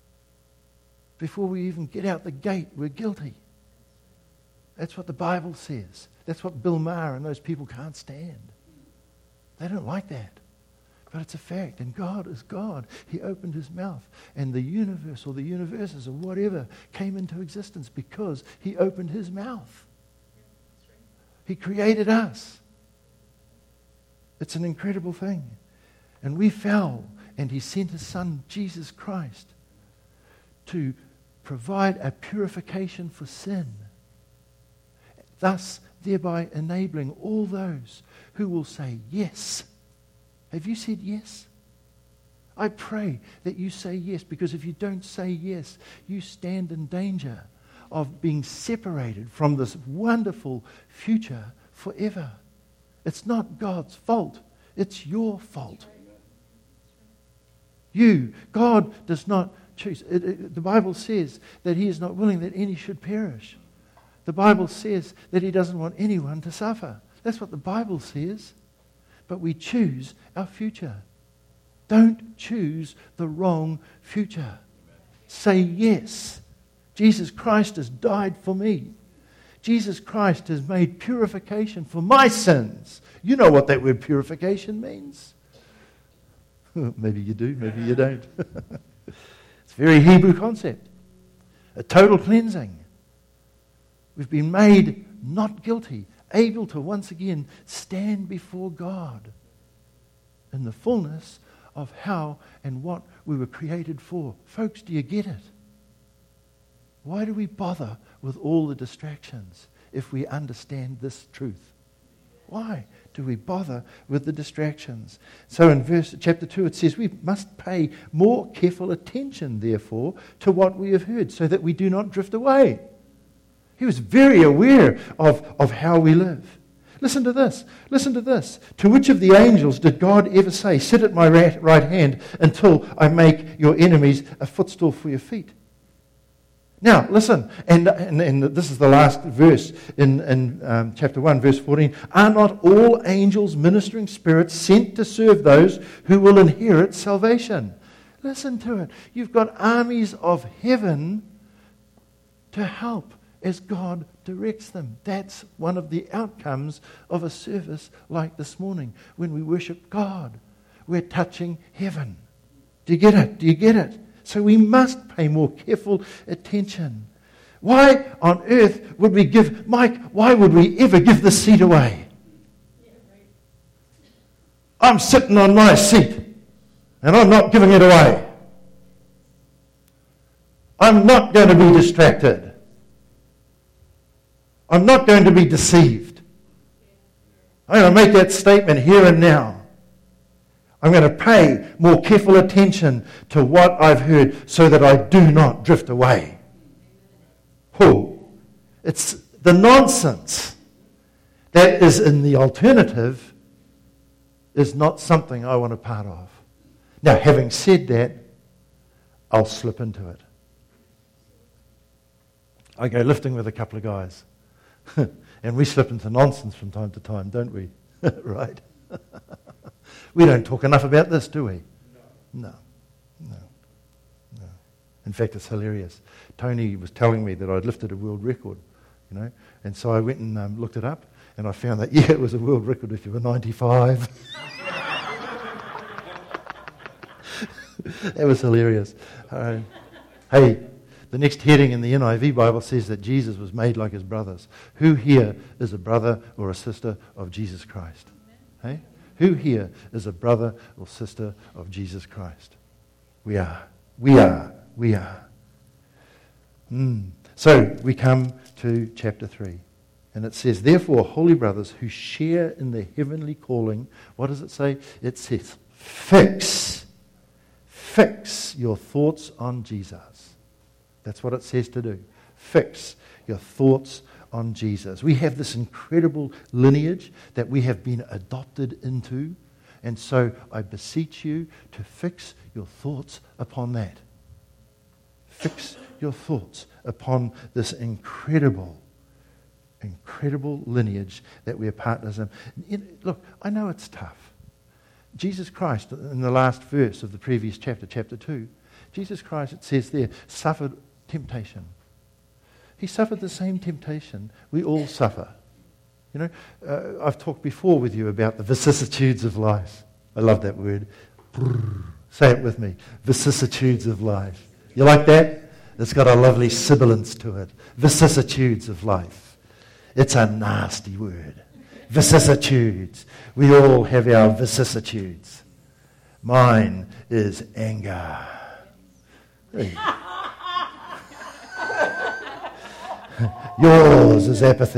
Before we even get out the gate, we're guilty. That's what the Bible says. That's what Bill Maher and those people can't stand. They don't like that. But it's a fact. And God is God. He opened his mouth. And the universe or the universes or whatever came into existence because he opened his mouth. He created us. It's an incredible thing. And we fell And he sent his Son, Jesus Christ, to provide a purification for sin, thus thereby enabling all those who will say yes. Have you said yes? I pray that you say yes, because if you don't say yes, you stand in danger of being separated from this wonderful future forever. It's not God's fault. It's your fault. You, God does not choose. It, it, the Bible says that he is not willing that any should perish. The Bible says that he doesn't want anyone to suffer. That's what the Bible says. But we choose our future. Don't choose the wrong future. Say yes. Jesus Christ has died for me. Jesus Christ has made purification for my sins. You know what that word purification means. Maybe you do, maybe you don't. It's a very Hebrew concept. A total cleansing. We've been made not guilty, able to once again stand before God in the fullness of how and what we were created for. Folks, do you get it? Why do we bother with all the distractions if we understand this truth? Why do we bother with the distractions? So in verse chapter two it says, we must pay more careful attention, therefore, to what we have heard, so that we do not drift away. He was very aware of, of how we live. Listen to this. Listen to this. To which of the angels did God ever say, sit at my right, right hand until I make your enemies a footstool for your feet? Now, listen, and, and, and this is the last verse in, in um, chapter one, verse fourteen. Are not all angels ministering spirits sent to serve those who will inherit salvation? Listen to it. You've got armies of heaven to help as God directs them. That's one of the outcomes of a service like this morning. When we worship God, we're touching heaven. Do you get it? Do you get it? So we must pay more careful attention. Why on earth would we give, Mike, why would we ever give this seat away? I'm sitting on my seat and I'm not giving it away. I'm not going to be distracted. I'm not going to be deceived. I'm going to make that statement here and now. I'm going to pay more careful attention to what I've heard so that I do not drift away. Oh, it's the nonsense that is in the alternative is not something I want a part of. Now, having said that, I'll slip into it. I go lifting with a couple of guys. And we slip into nonsense from time to time, don't we? Right? We don't talk enough about this, do we? No. No. No. In fact, it's hilarious. Tony was telling me that I'd lifted a world record, you know, and so I went and um, looked it up, and I found that, yeah, it was a world record if you were ninety-five. That was hilarious. Uh, hey, the next heading in the N I V Bible says that Jesus was made like his brothers. Who here is a brother or a sister of Jesus Christ? Hey? Who here is a brother or sister of Jesus Christ? We are. We are. We are. Mm. So we come to chapter three. And it says, therefore, holy brothers who share in the heavenly calling, what does it say? It says, fix. Fix your thoughts on Jesus. That's what it says to do. Fix your thoughts on Jesus. We have this incredible lineage that we have been adopted into. And so I beseech you to fix your thoughts upon that. Fix your thoughts upon this incredible, incredible lineage that we are partners in. Look, I know it's tough. Jesus Christ, in the last verse of the previous chapter, chapter two, Jesus Christ, it says there, suffered temptation. He suffered the same temptation we all suffer. You know, uh, I've talked before with you about the vicissitudes of life. I love that word. Brrr. Say it with me. Vicissitudes of life. You like that? It's got a lovely sibilance to it. Vicissitudes of life. It's a nasty word. Vicissitudes. We all have our vicissitudes. Mine is anger. Hey. Yours is apathy.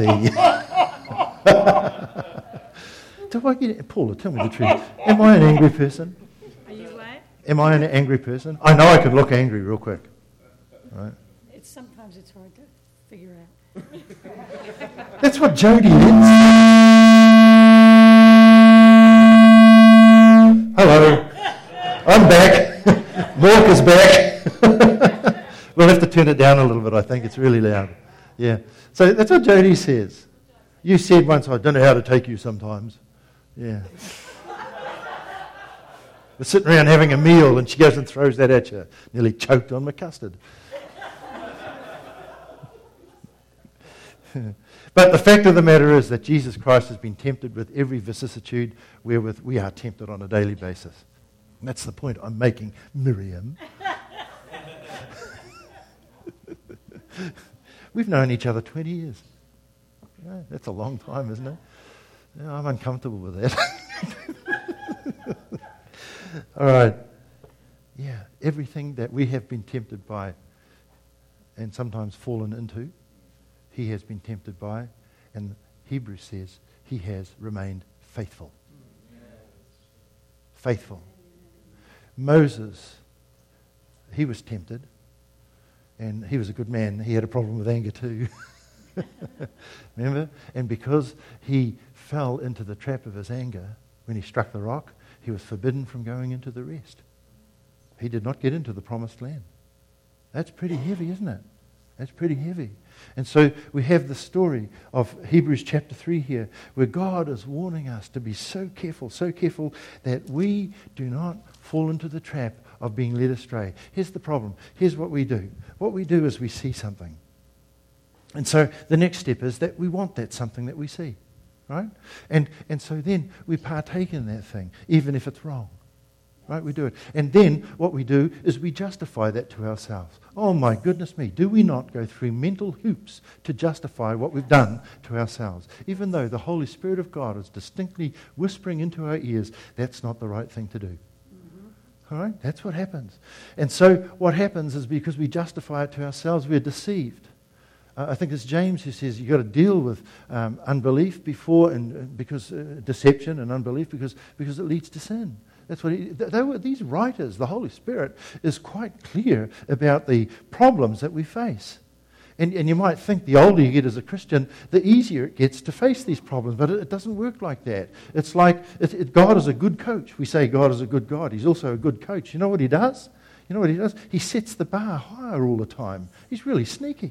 Do I get it? Paula, tell me the truth. Am I an angry person? Are you what? Am I an angry person? I know I can look angry real quick. Right? It's sometimes it's hard to figure out. That's what Jody is. Hello. I'm back. Mork is back. We'll have to turn it down a little bit, I think. It's really loud. Yeah. So that's what Jody says. You said once, I don't know how to take you sometimes. Yeah. We're sitting around having a meal and she goes and throws that at you. Nearly choked on my custard. But the fact of the matter is that Jesus Christ has been tempted with every vicissitude wherewith we are tempted on a daily basis. And that's the point I'm making, Miriam. We've known each other twenty years. Yeah, that's a long time, isn't it? Yeah, I'm uncomfortable with that. All right. Yeah, everything that we have been tempted by and sometimes fallen into, he has been tempted by, and Hebrews says he has remained faithful. Faithful. Moses, he was tempted, and he was a good man. He had a problem with anger too. Remember? And because he fell into the trap of his anger when he struck the rock, he was forbidden from going into the rest. He did not get into the promised land. That's pretty heavy, isn't it? That's pretty heavy. And so we have the story of Hebrews chapter three here, where God is warning us to be so careful, so careful that we do not fall into the trap of being led astray. Here's the problem. Here's what we do. What we do is we see something. And so the next step is that we want that something that we see, right? And and so then we partake in that thing, even if it's wrong, right? We do it. And then what we do is we justify that to ourselves. Oh my goodness me, do we not go through mental hoops to justify what we've done to ourselves? Even though the Holy Spirit of God is distinctly whispering into our ears, that's not the right thing to do. Mm-hmm. All right? That's what happens. And so what happens is because we justify it to ourselves, we're deceived. I think it's James who says you've got to deal with um, unbelief before, and uh, because uh, deception and unbelief, because because it leads to sin. That's what he, they were, these writers, the Holy Spirit, is quite clear about the problems that we face. And, and you might think the older you get as a Christian, the easier it gets to face these problems, but it, it doesn't work like that. It's like it, it, God is a good coach. We say God is a good God. He's also a good coach. You know what he does? You know what he does? He sets the bar higher all the time. He's really sneaky.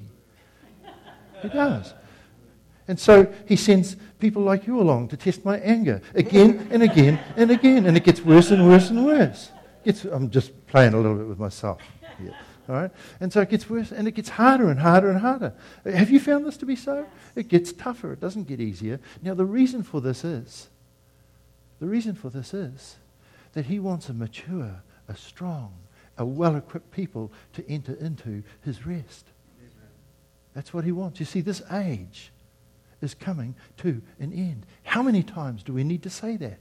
He does. And so he sends people like you along to test my anger again and again and again. And it gets worse and worse and worse. It's, I'm just playing a little bit with myself here. All right? And so it gets worse and it gets harder and harder and harder. Have you found this to be so? It gets tougher. It doesn't get easier. Now the reason for this is, the reason for this is that he wants a mature, a strong, a well-equipped people to enter into his rest. That's what he wants. You see, this age is coming to an end. How many times do we need to say that?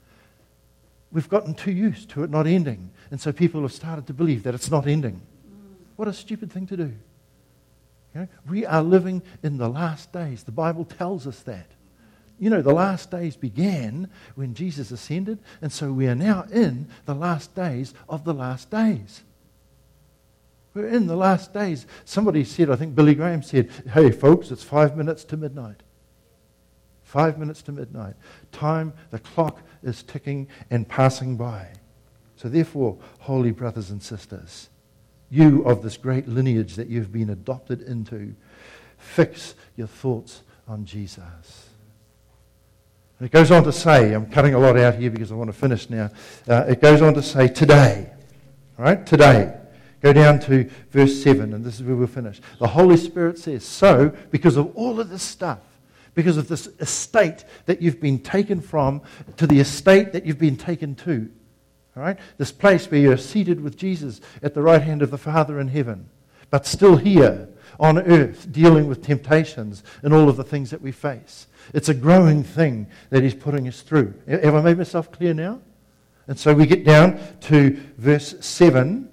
We've gotten too used to it not ending. And so people have started to believe that it's not ending. What a stupid thing to do. You know, we are living in the last days. The Bible tells us that. You know, the last days began when Jesus ascended, and so we are now in the last days of the last days. We're in the last days. Somebody said, I think Billy Graham said, hey folks, it's five minutes to midnight. Five minutes to midnight. Time, the clock is ticking and passing by. So therefore, holy brothers and sisters, you of this great lineage that you've been adopted into, fix your thoughts on Jesus. And it goes on to say, I'm cutting a lot out here because I want to finish now. Uh, it goes on to say, today, all right, today. Go down to verse seven, and this is where we'll finish. The Holy Spirit says, so, because of all of this stuff, because of this estate that you've been taken from to the estate that you've been taken to, all right? This place where you're seated with Jesus at the right hand of the Father in heaven, but still here on earth dealing with temptations and all of the things that we face. It's a growing thing that he's putting us through. Have I made myself clear now? And so we get down to verse seven.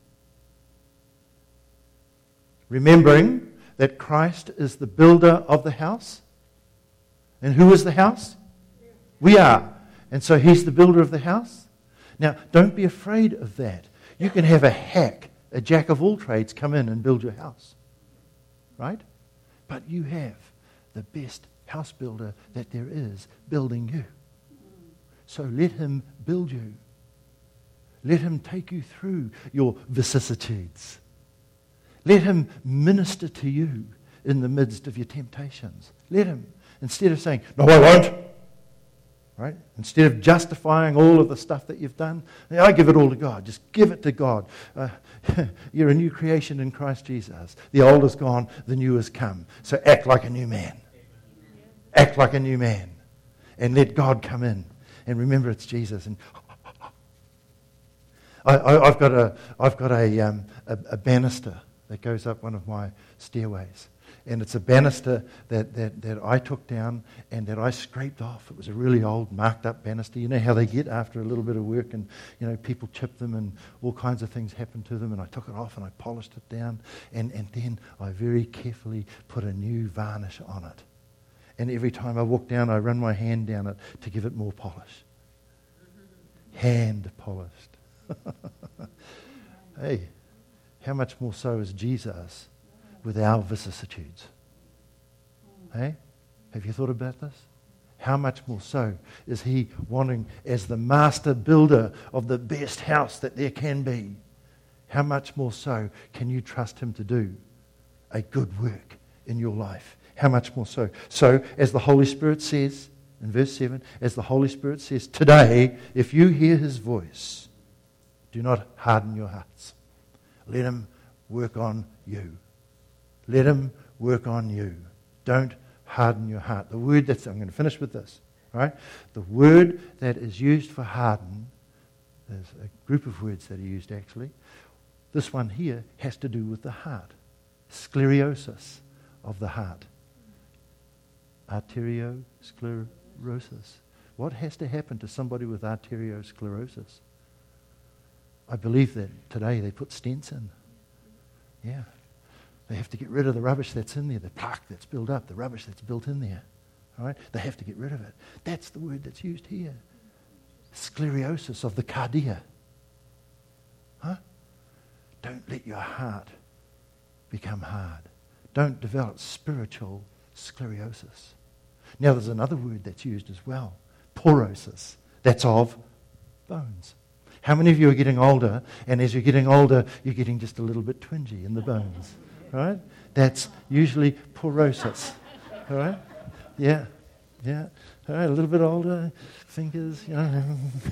Remembering that Christ is the builder of the house. And who is the house? We are. And so he's the builder of the house. Now, don't be afraid of that. You can have a hack, a jack of all trades, come in and build your house. Right? But you have the best house builder that there is building you. So let him build you. Let him take you through your vicissitudes. Let him minister to you in the midst of your temptations. Let him. Instead of saying, no, I won't. Right? Instead of justifying all of the stuff that you've done, I give it all to God. Just give it to God. Uh, you're a new creation in Christ Jesus. The old is gone, the new has come. So act like a new man. Act like a new man. And let God come in. And remember it's Jesus. And I, I, I've got a, I've got a, um, a, a banister that goes up one of my stairways. And it's a banister that, that, that I took down and that I scraped off. It was a really old, marked up banister. You know how they get after a little bit of work and, you know, people chip them and all kinds of things happen to them. And I took it off and I polished it down. And, and then I very carefully put a new varnish on it. And every time I walk down, I run my hand down it to give it more polish. Hand polished. Hey, how much more so is Jesus with our vicissitudes? Hey? Have you thought about this? How much more so is he wanting, as the master builder of the best house that there can be, how much more so can you trust him to do a good work in your life? How much more so? So, as the Holy Spirit says in verse seven, as the Holy Spirit says, today, if you hear his voice, do not harden your hearts. Let him work on you. Let him work on you. Don't harden your heart. The word that's, I'm going to finish with this, right? The word that is used for harden, there's a group of words that are used actually. This one here has to do with the heart. Sclerosis of the heart. Arteriosclerosis. What has to happen to somebody with arteriosclerosis? I believe that today they put stents in. Yeah. They have to get rid of the rubbish that's in there, the plaque that's built up, the rubbish that's built in there. All right? They have to get rid of it. That's the word that's used here. Sclerosis of the cardia. Huh? Don't let your heart become hard. Don't develop spiritual sclerosis. Now there's another word that's used as well. Porosis. That's of bones. How many of you are getting older, and as you're getting older, you're getting just a little bit twingy in the bones? Right? That's usually porosis. All right? Yeah. Yeah. All right, a little bit older, fingers, you know.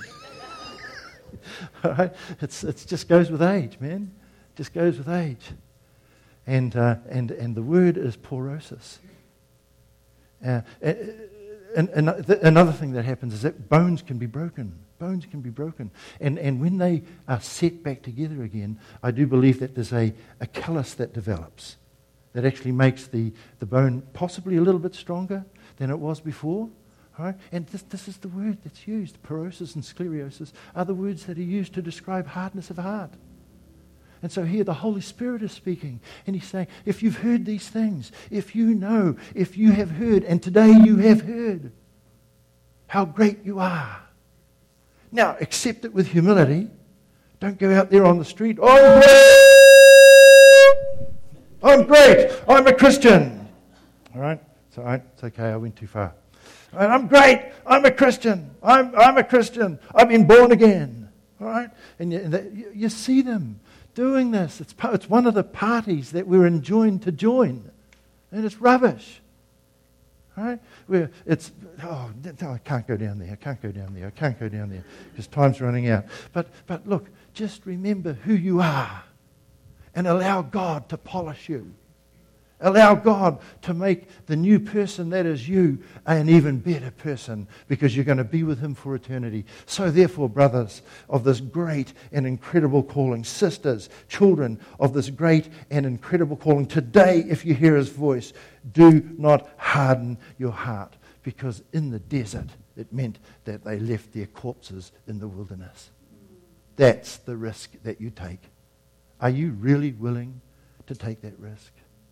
All right? It's it just goes with age, man. It just goes with age. And uh, and and the word is porosis. Uh, and, and another thing that happens is that bones can be broken. Bones can be broken. And and when they are set back together again, I do believe that there's a, a callus that develops that actually makes the, the bone possibly a little bit stronger than it was before. Right? And this, this is the word that's used. Porosis and sclerosis are the words that are used to describe hardness of heart. And so here the Holy Spirit is speaking, and he's saying, if you've heard these things, if you know, if you have heard, and today you have heard how great you are. Now, accept it with humility. Don't go out there on the street, I'm great! I'm great! I'm a Christian! All right? It's all right. It's okay. I went too far. All right, I'm great! I'm a Christian! I'm, I'm a Christian! I've been born again! All right? And you, you, you see them doing this. It's, it's one of the parties that we're enjoined to join. And it's rubbish. All right? We're, it's, oh, no, I can't go down there. I can't go down there. I can't go down there because time's running out. But, but look, just remember who you are and allow God to polish you. Allow God to make the new person that is you an even better person because you're going to be with him for eternity. So therefore, brothers of this great and incredible calling, sisters, children of this great and incredible calling, today if you hear his voice, do not harden your heart because in the desert it meant that they left their corpses in the wilderness. That's the risk that you take. Are you really willing to take that risk?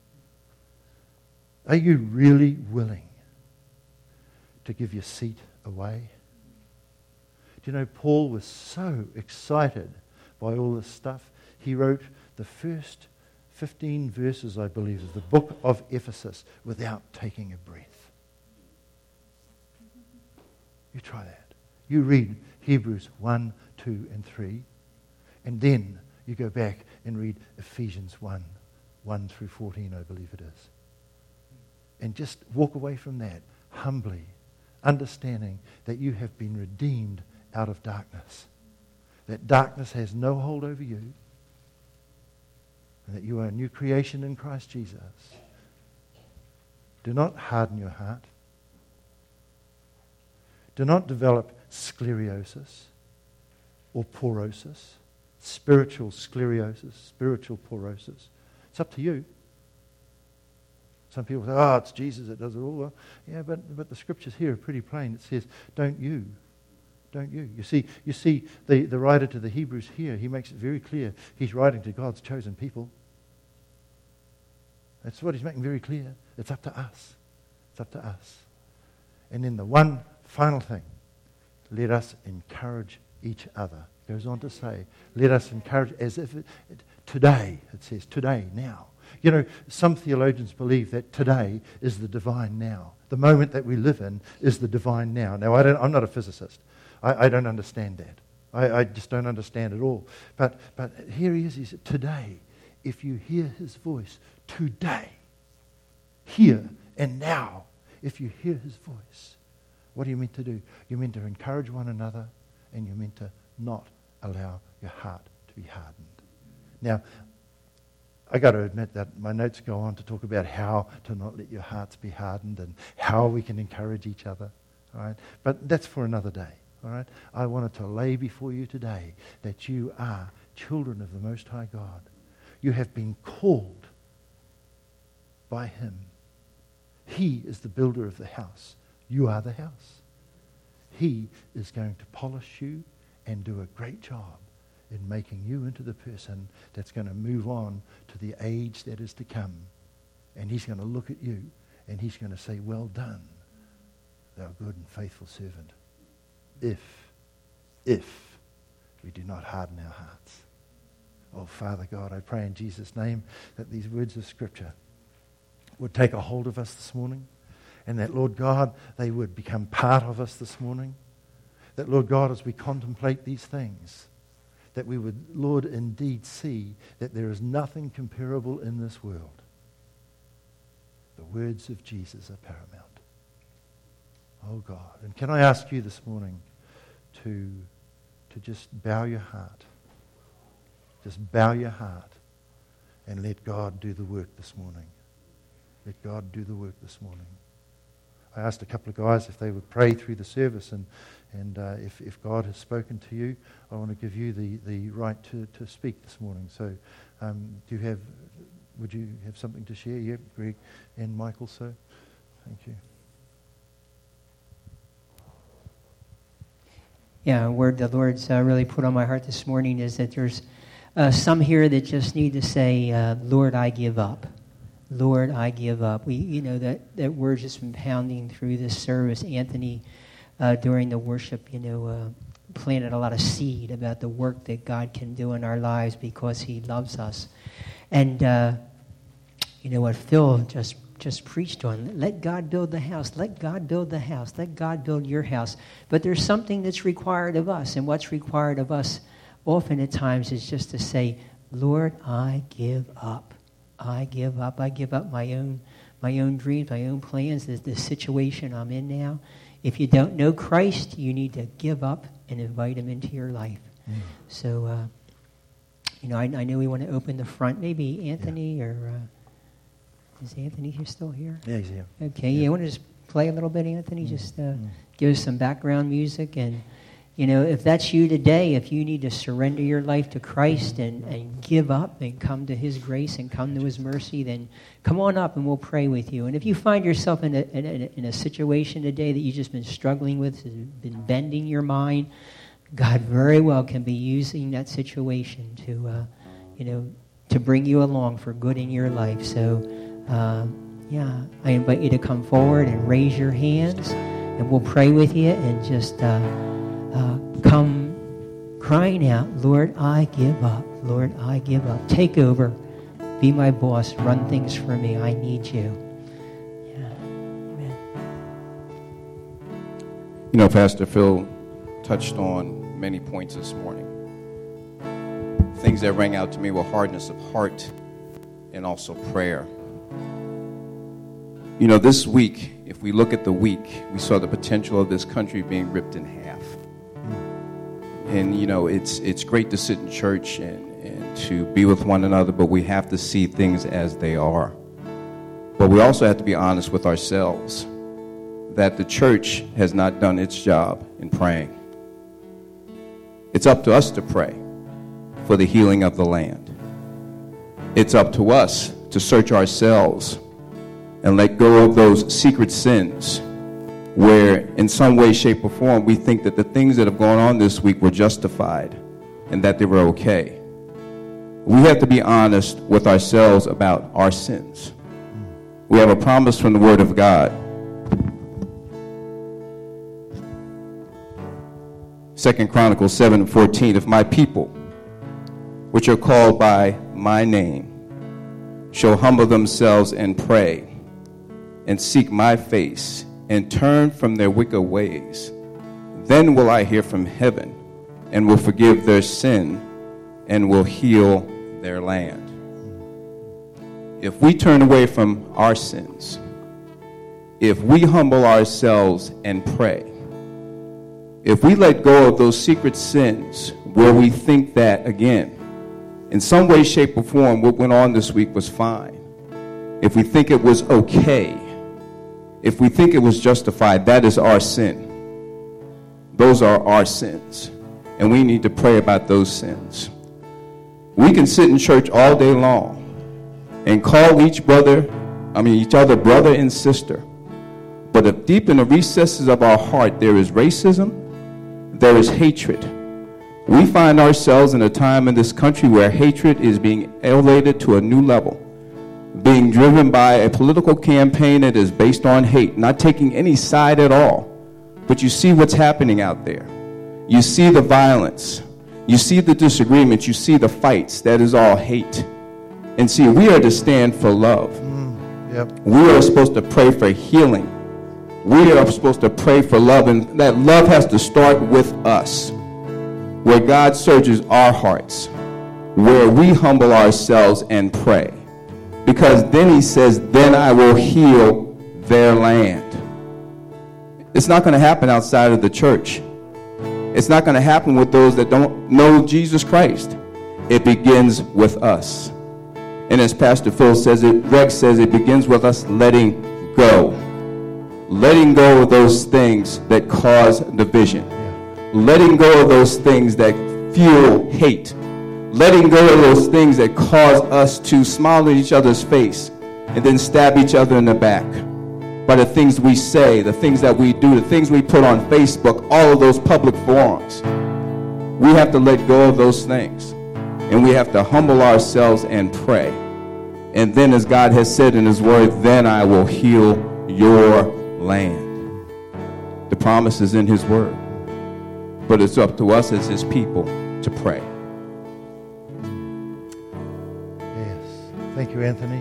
Are you really willing to give your seat away? Do you know, Paul was so excited by all this stuff, he wrote the first fifteen verses, I believe, of the book of Ephesus without taking a breath. You try that. You read Hebrews one, two, and three, and then you go back and read Ephesians one, one through fourteen, I believe it is. And just walk away from that humbly, understanding that you have been redeemed out of darkness. That darkness has no hold over you. And that you are a new creation in Christ Jesus. Do not harden your heart. Do not develop sclerosis or porosis, spiritual sclerosis, spiritual porosis. It's up to you. Some people say, oh, it's Jesus that does it all. Well, yeah, but, but the scriptures here are pretty plain. It says, don't you. Don't you. You see, you see the, the writer to the Hebrews here, he makes it very clear. He's writing to God's chosen people. That's what he's making very clear. It's up to us. It's up to us. And then the one final thing, let us encourage each other. It goes on to say, let us encourage as if it, it, today, it says today, now. You know, some theologians believe that today is the divine now. The moment that we live in is the divine now. Now, I don't, I'm not a physicist. I, I don't understand that. I, I just don't understand it all. But, but here he is. He said, today, if you hear his voice, today, here and now, if you hear his voice, what are you meant to do? You're meant to encourage one another, and you're meant to not allow your heart to be hardened. Now, I got to admit that my notes go on to talk about how to not let your hearts be hardened and how we can encourage each other. All right? But that's for another day. All right? I wanted to lay before you today that you are children of the Most High God. You have been called by him. He is the builder of the house. You are the house. He is going to polish you and do a great job in making you into the person that's going to move on to the age that is to come. And he's going to look at you and he's going to say, well done, thou good and faithful servant. If, if we do not harden our hearts. Oh, Father God, I pray in Jesus' name that these words of Scripture would take a hold of us this morning, and that, Lord God, they would become part of us this morning. That, Lord God, as we contemplate these things, that we would, Lord, indeed see that there is nothing comparable in this world. The words of Jesus are paramount. Oh, God. And can I ask you this morning to, to just bow your heart. Just bow your heart and let God do the work this morning. Let God do the work this morning. I asked a couple of guys if they would pray through the service, and, and uh, if, if God has spoken to you, I want to give you the, the right to, to speak this morning. So um, do you have, would you have something to share? Yep, Greg and Michael, so thank you. Yeah, a word the Lord's uh, really put on my heart this morning is that there's uh, some here that just need to say, uh, Lord, I give up. Lord, I give up. We, you know, that, that word's just been pounding through this service. Anthony, uh, during the worship, you know, uh, planted a lot of seed about the work that God can do in our lives because he loves us. And, uh, you know, what Phil just just preached on, let God build the house. Let God build the house. Let God build your house. But there's something that's required of us. And what's required of us often at times is just to say, Lord, I give up. I give up. I give up my own my own dreams, my own plans, the, the situation I'm in now. If you don't know Christ, you need to give up and invite him into your life. Mm. So, uh, you know, I, I know we want to open the front. Maybe Anthony yeah. or... Uh, is Anthony here still here? Yeah, he's here. Okay, yeah. You want to just play a little bit, Anthony? Mm. Just uh, mm. give us some background music, and You know, if that's you today, if you need to surrender your life to Christ and, and give up and come to His grace and come to His mercy, then come on up and we'll pray with you. And if you find yourself in a, in a, in a situation today that you've just been struggling with, has been bending your mind, God very well can be using that situation to, uh, you know, to bring you along for good in your life. So, uh, yeah, I invite you to come forward and raise your hands, and we'll pray with you and just... Uh, Uh, come crying out, Lord, I give up. Lord, I give up. Take over. Be my boss. Run things for me. I need you. Yeah. Amen. You know, Pastor Phil touched on many points this morning. Things that rang out to me were hardness of heart and also prayer. You know, this week, if we look at the week, we saw the potential of this country being ripped in half. And, you know, it's it's great to sit in church and, and to be with one another, but we have to see things as they are. But we also have to be honest with ourselves that the church has not done its job in praying. It's up to us to pray for the healing of the land. It's up to us to search ourselves and let go of those secret sins where in some way, shape, or form we think that the things that have gone on this week were justified and that they were okay. We have to be honest with ourselves about our sins. We have a promise from the Word of God. Second Chronicles seven and fourteen, if my people, which are called by my name, shall humble themselves and pray and seek my face and turn from their wicked ways, then will I hear from heaven and will forgive their sin and will heal their land. If we turn away from our sins, if we humble ourselves and pray, if we let go of those secret sins where we think that, again, in some way, shape, or form, what went on this week was fine, if we think it was okay, if we think it was justified, that is our sin. Those are our sins. And we need to pray about those sins. We can sit in church all day long and call each brother, I mean each other brother and sister. But if deep in the recesses of our heart there is racism, there is hatred. We find ourselves in a time in this country where hatred is being elevated to a new level, being driven by a political campaign that is based on hate, not taking any side at all. But you see what's happening out there. You see the violence. You see the disagreements. You see the fights. That is all hate. And see, we are to stand for love. Mm, yep. We are supposed to pray for healing. We are supposed to pray for love, and that love has to start with us, where God searches our hearts, where we humble ourselves and pray. Because then he says, then I will heal their land. It's not going to happen outside of the church. It's not going to happen with those that don't know Jesus Christ. It begins with us. And as Pastor Phil says it, Rex says it begins with us letting go. Letting go of those things that cause division. Letting go of those things that fuel hate. Letting go of those things that cause us to smile in each other's face and then stab each other in the back. By the things we say, the things that we do, the things we put on Facebook, all of those public forums. We have to let go of those things. And we have to humble ourselves and pray. And then as God has said in his word, then I will heal your land. The promise is in his word. But it's up to us as his people to pray. Thank you, Anthony.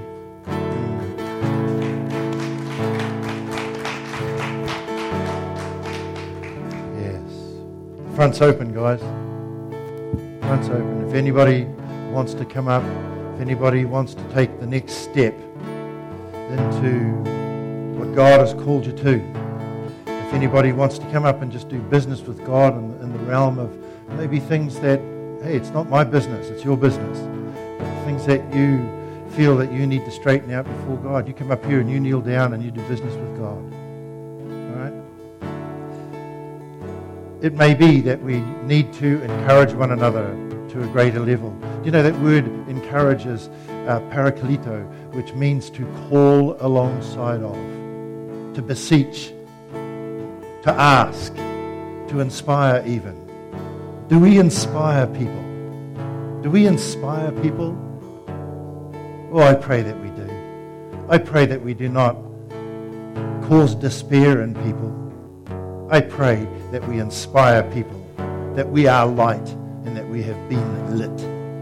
Yes. Front's open, guys. Front's open. If anybody wants to come up, if anybody wants to take the next step into what God has called you to, if anybody wants to come up and just do business with God in, in the realm of maybe things that, hey, it's not my business, it's your business. Things that you feel that you need to straighten out before God, you come up here and you kneel down and you do business with God. All right? It may be that we need to encourage one another to a greater level. You know, that word encourages uh, parakalito, which means to call alongside of, to beseech, to ask, to inspire even. Do we inspire people? Do we inspire people? Oh, I pray that we do. I pray that we do not cause despair in people. I pray that we inspire people, that we are light and that we have been lit.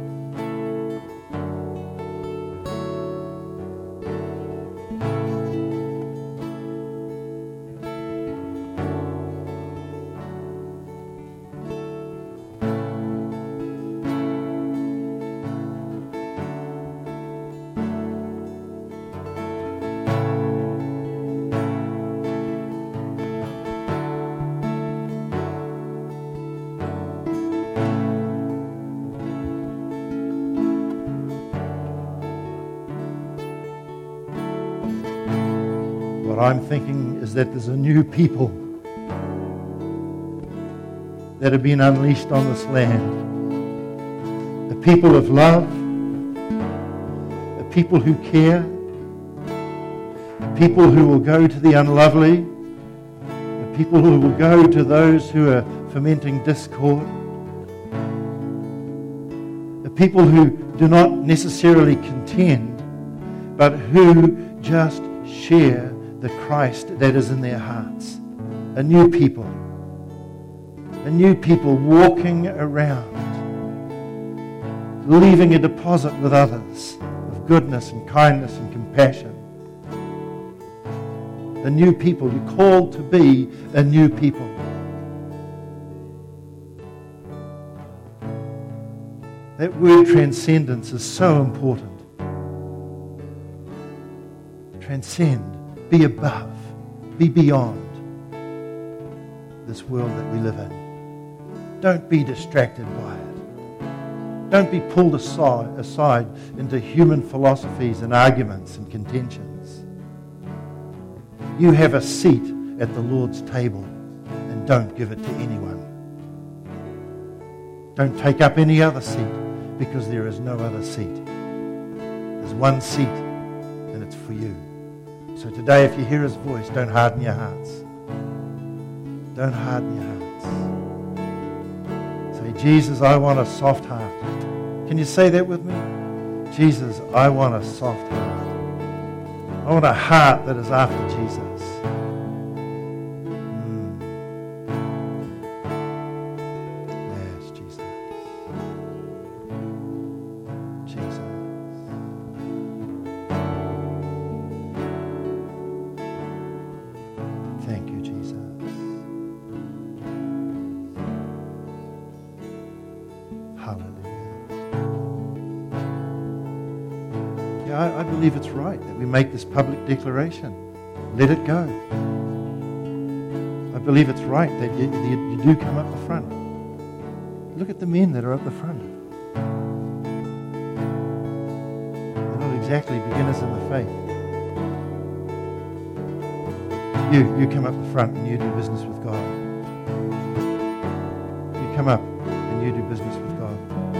What I'm thinking is that there's a new people that have been unleashed on this land. A people of love, a people who care, a people who will go to the unlovely, a people who will go to those who are fomenting discord, a people who do not necessarily contend, but who just share the Christ that is in their hearts. A new people. A new people walking around, leaving a deposit with others of goodness and kindness and compassion. A new people. You're called to be a new people. That word transcendence is so important. Transcend. Be above, be beyond this world that we live in. Don't be distracted by it. Don't be pulled aside, aside into human philosophies and arguments and contentions. You have a seat at the Lord's table and don't give it to anyone. Don't take up any other seat because there is no other seat. There's one seat and it's for you. So today, if you hear his voice, don't harden your hearts. Don't harden your hearts. Say, Jesus, I want a soft heart. Can you say that with me? Jesus, I want a soft heart. I want a heart that is after Jesus. Mm. Yes, Jesus. Jesus. Thank you, Jesus. Hallelujah. Yeah, I, I believe it's right that we make this public declaration. Let it go. I believe it's right that you, you, you do come up the front. Look at the men that are up the front. They're not exactly beginners in the faith. You, you come up the front and you do business with God. You come up and you do business with God.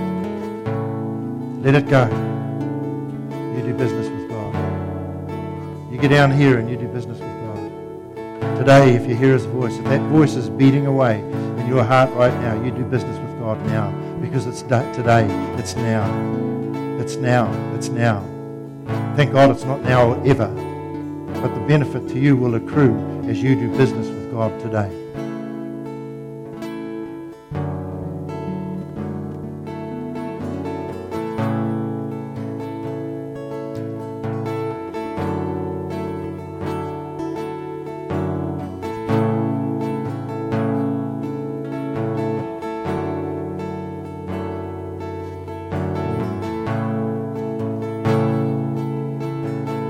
Let it go. You do business with God. You get down here and you do business with God. Today, if you hear his voice, if that voice is beating away in your heart right now, you do business with God now. Because it's today. It's now. It's now. It's now. Thank God it's not now or ever. But the benefit to you will accrue as you do business with God today.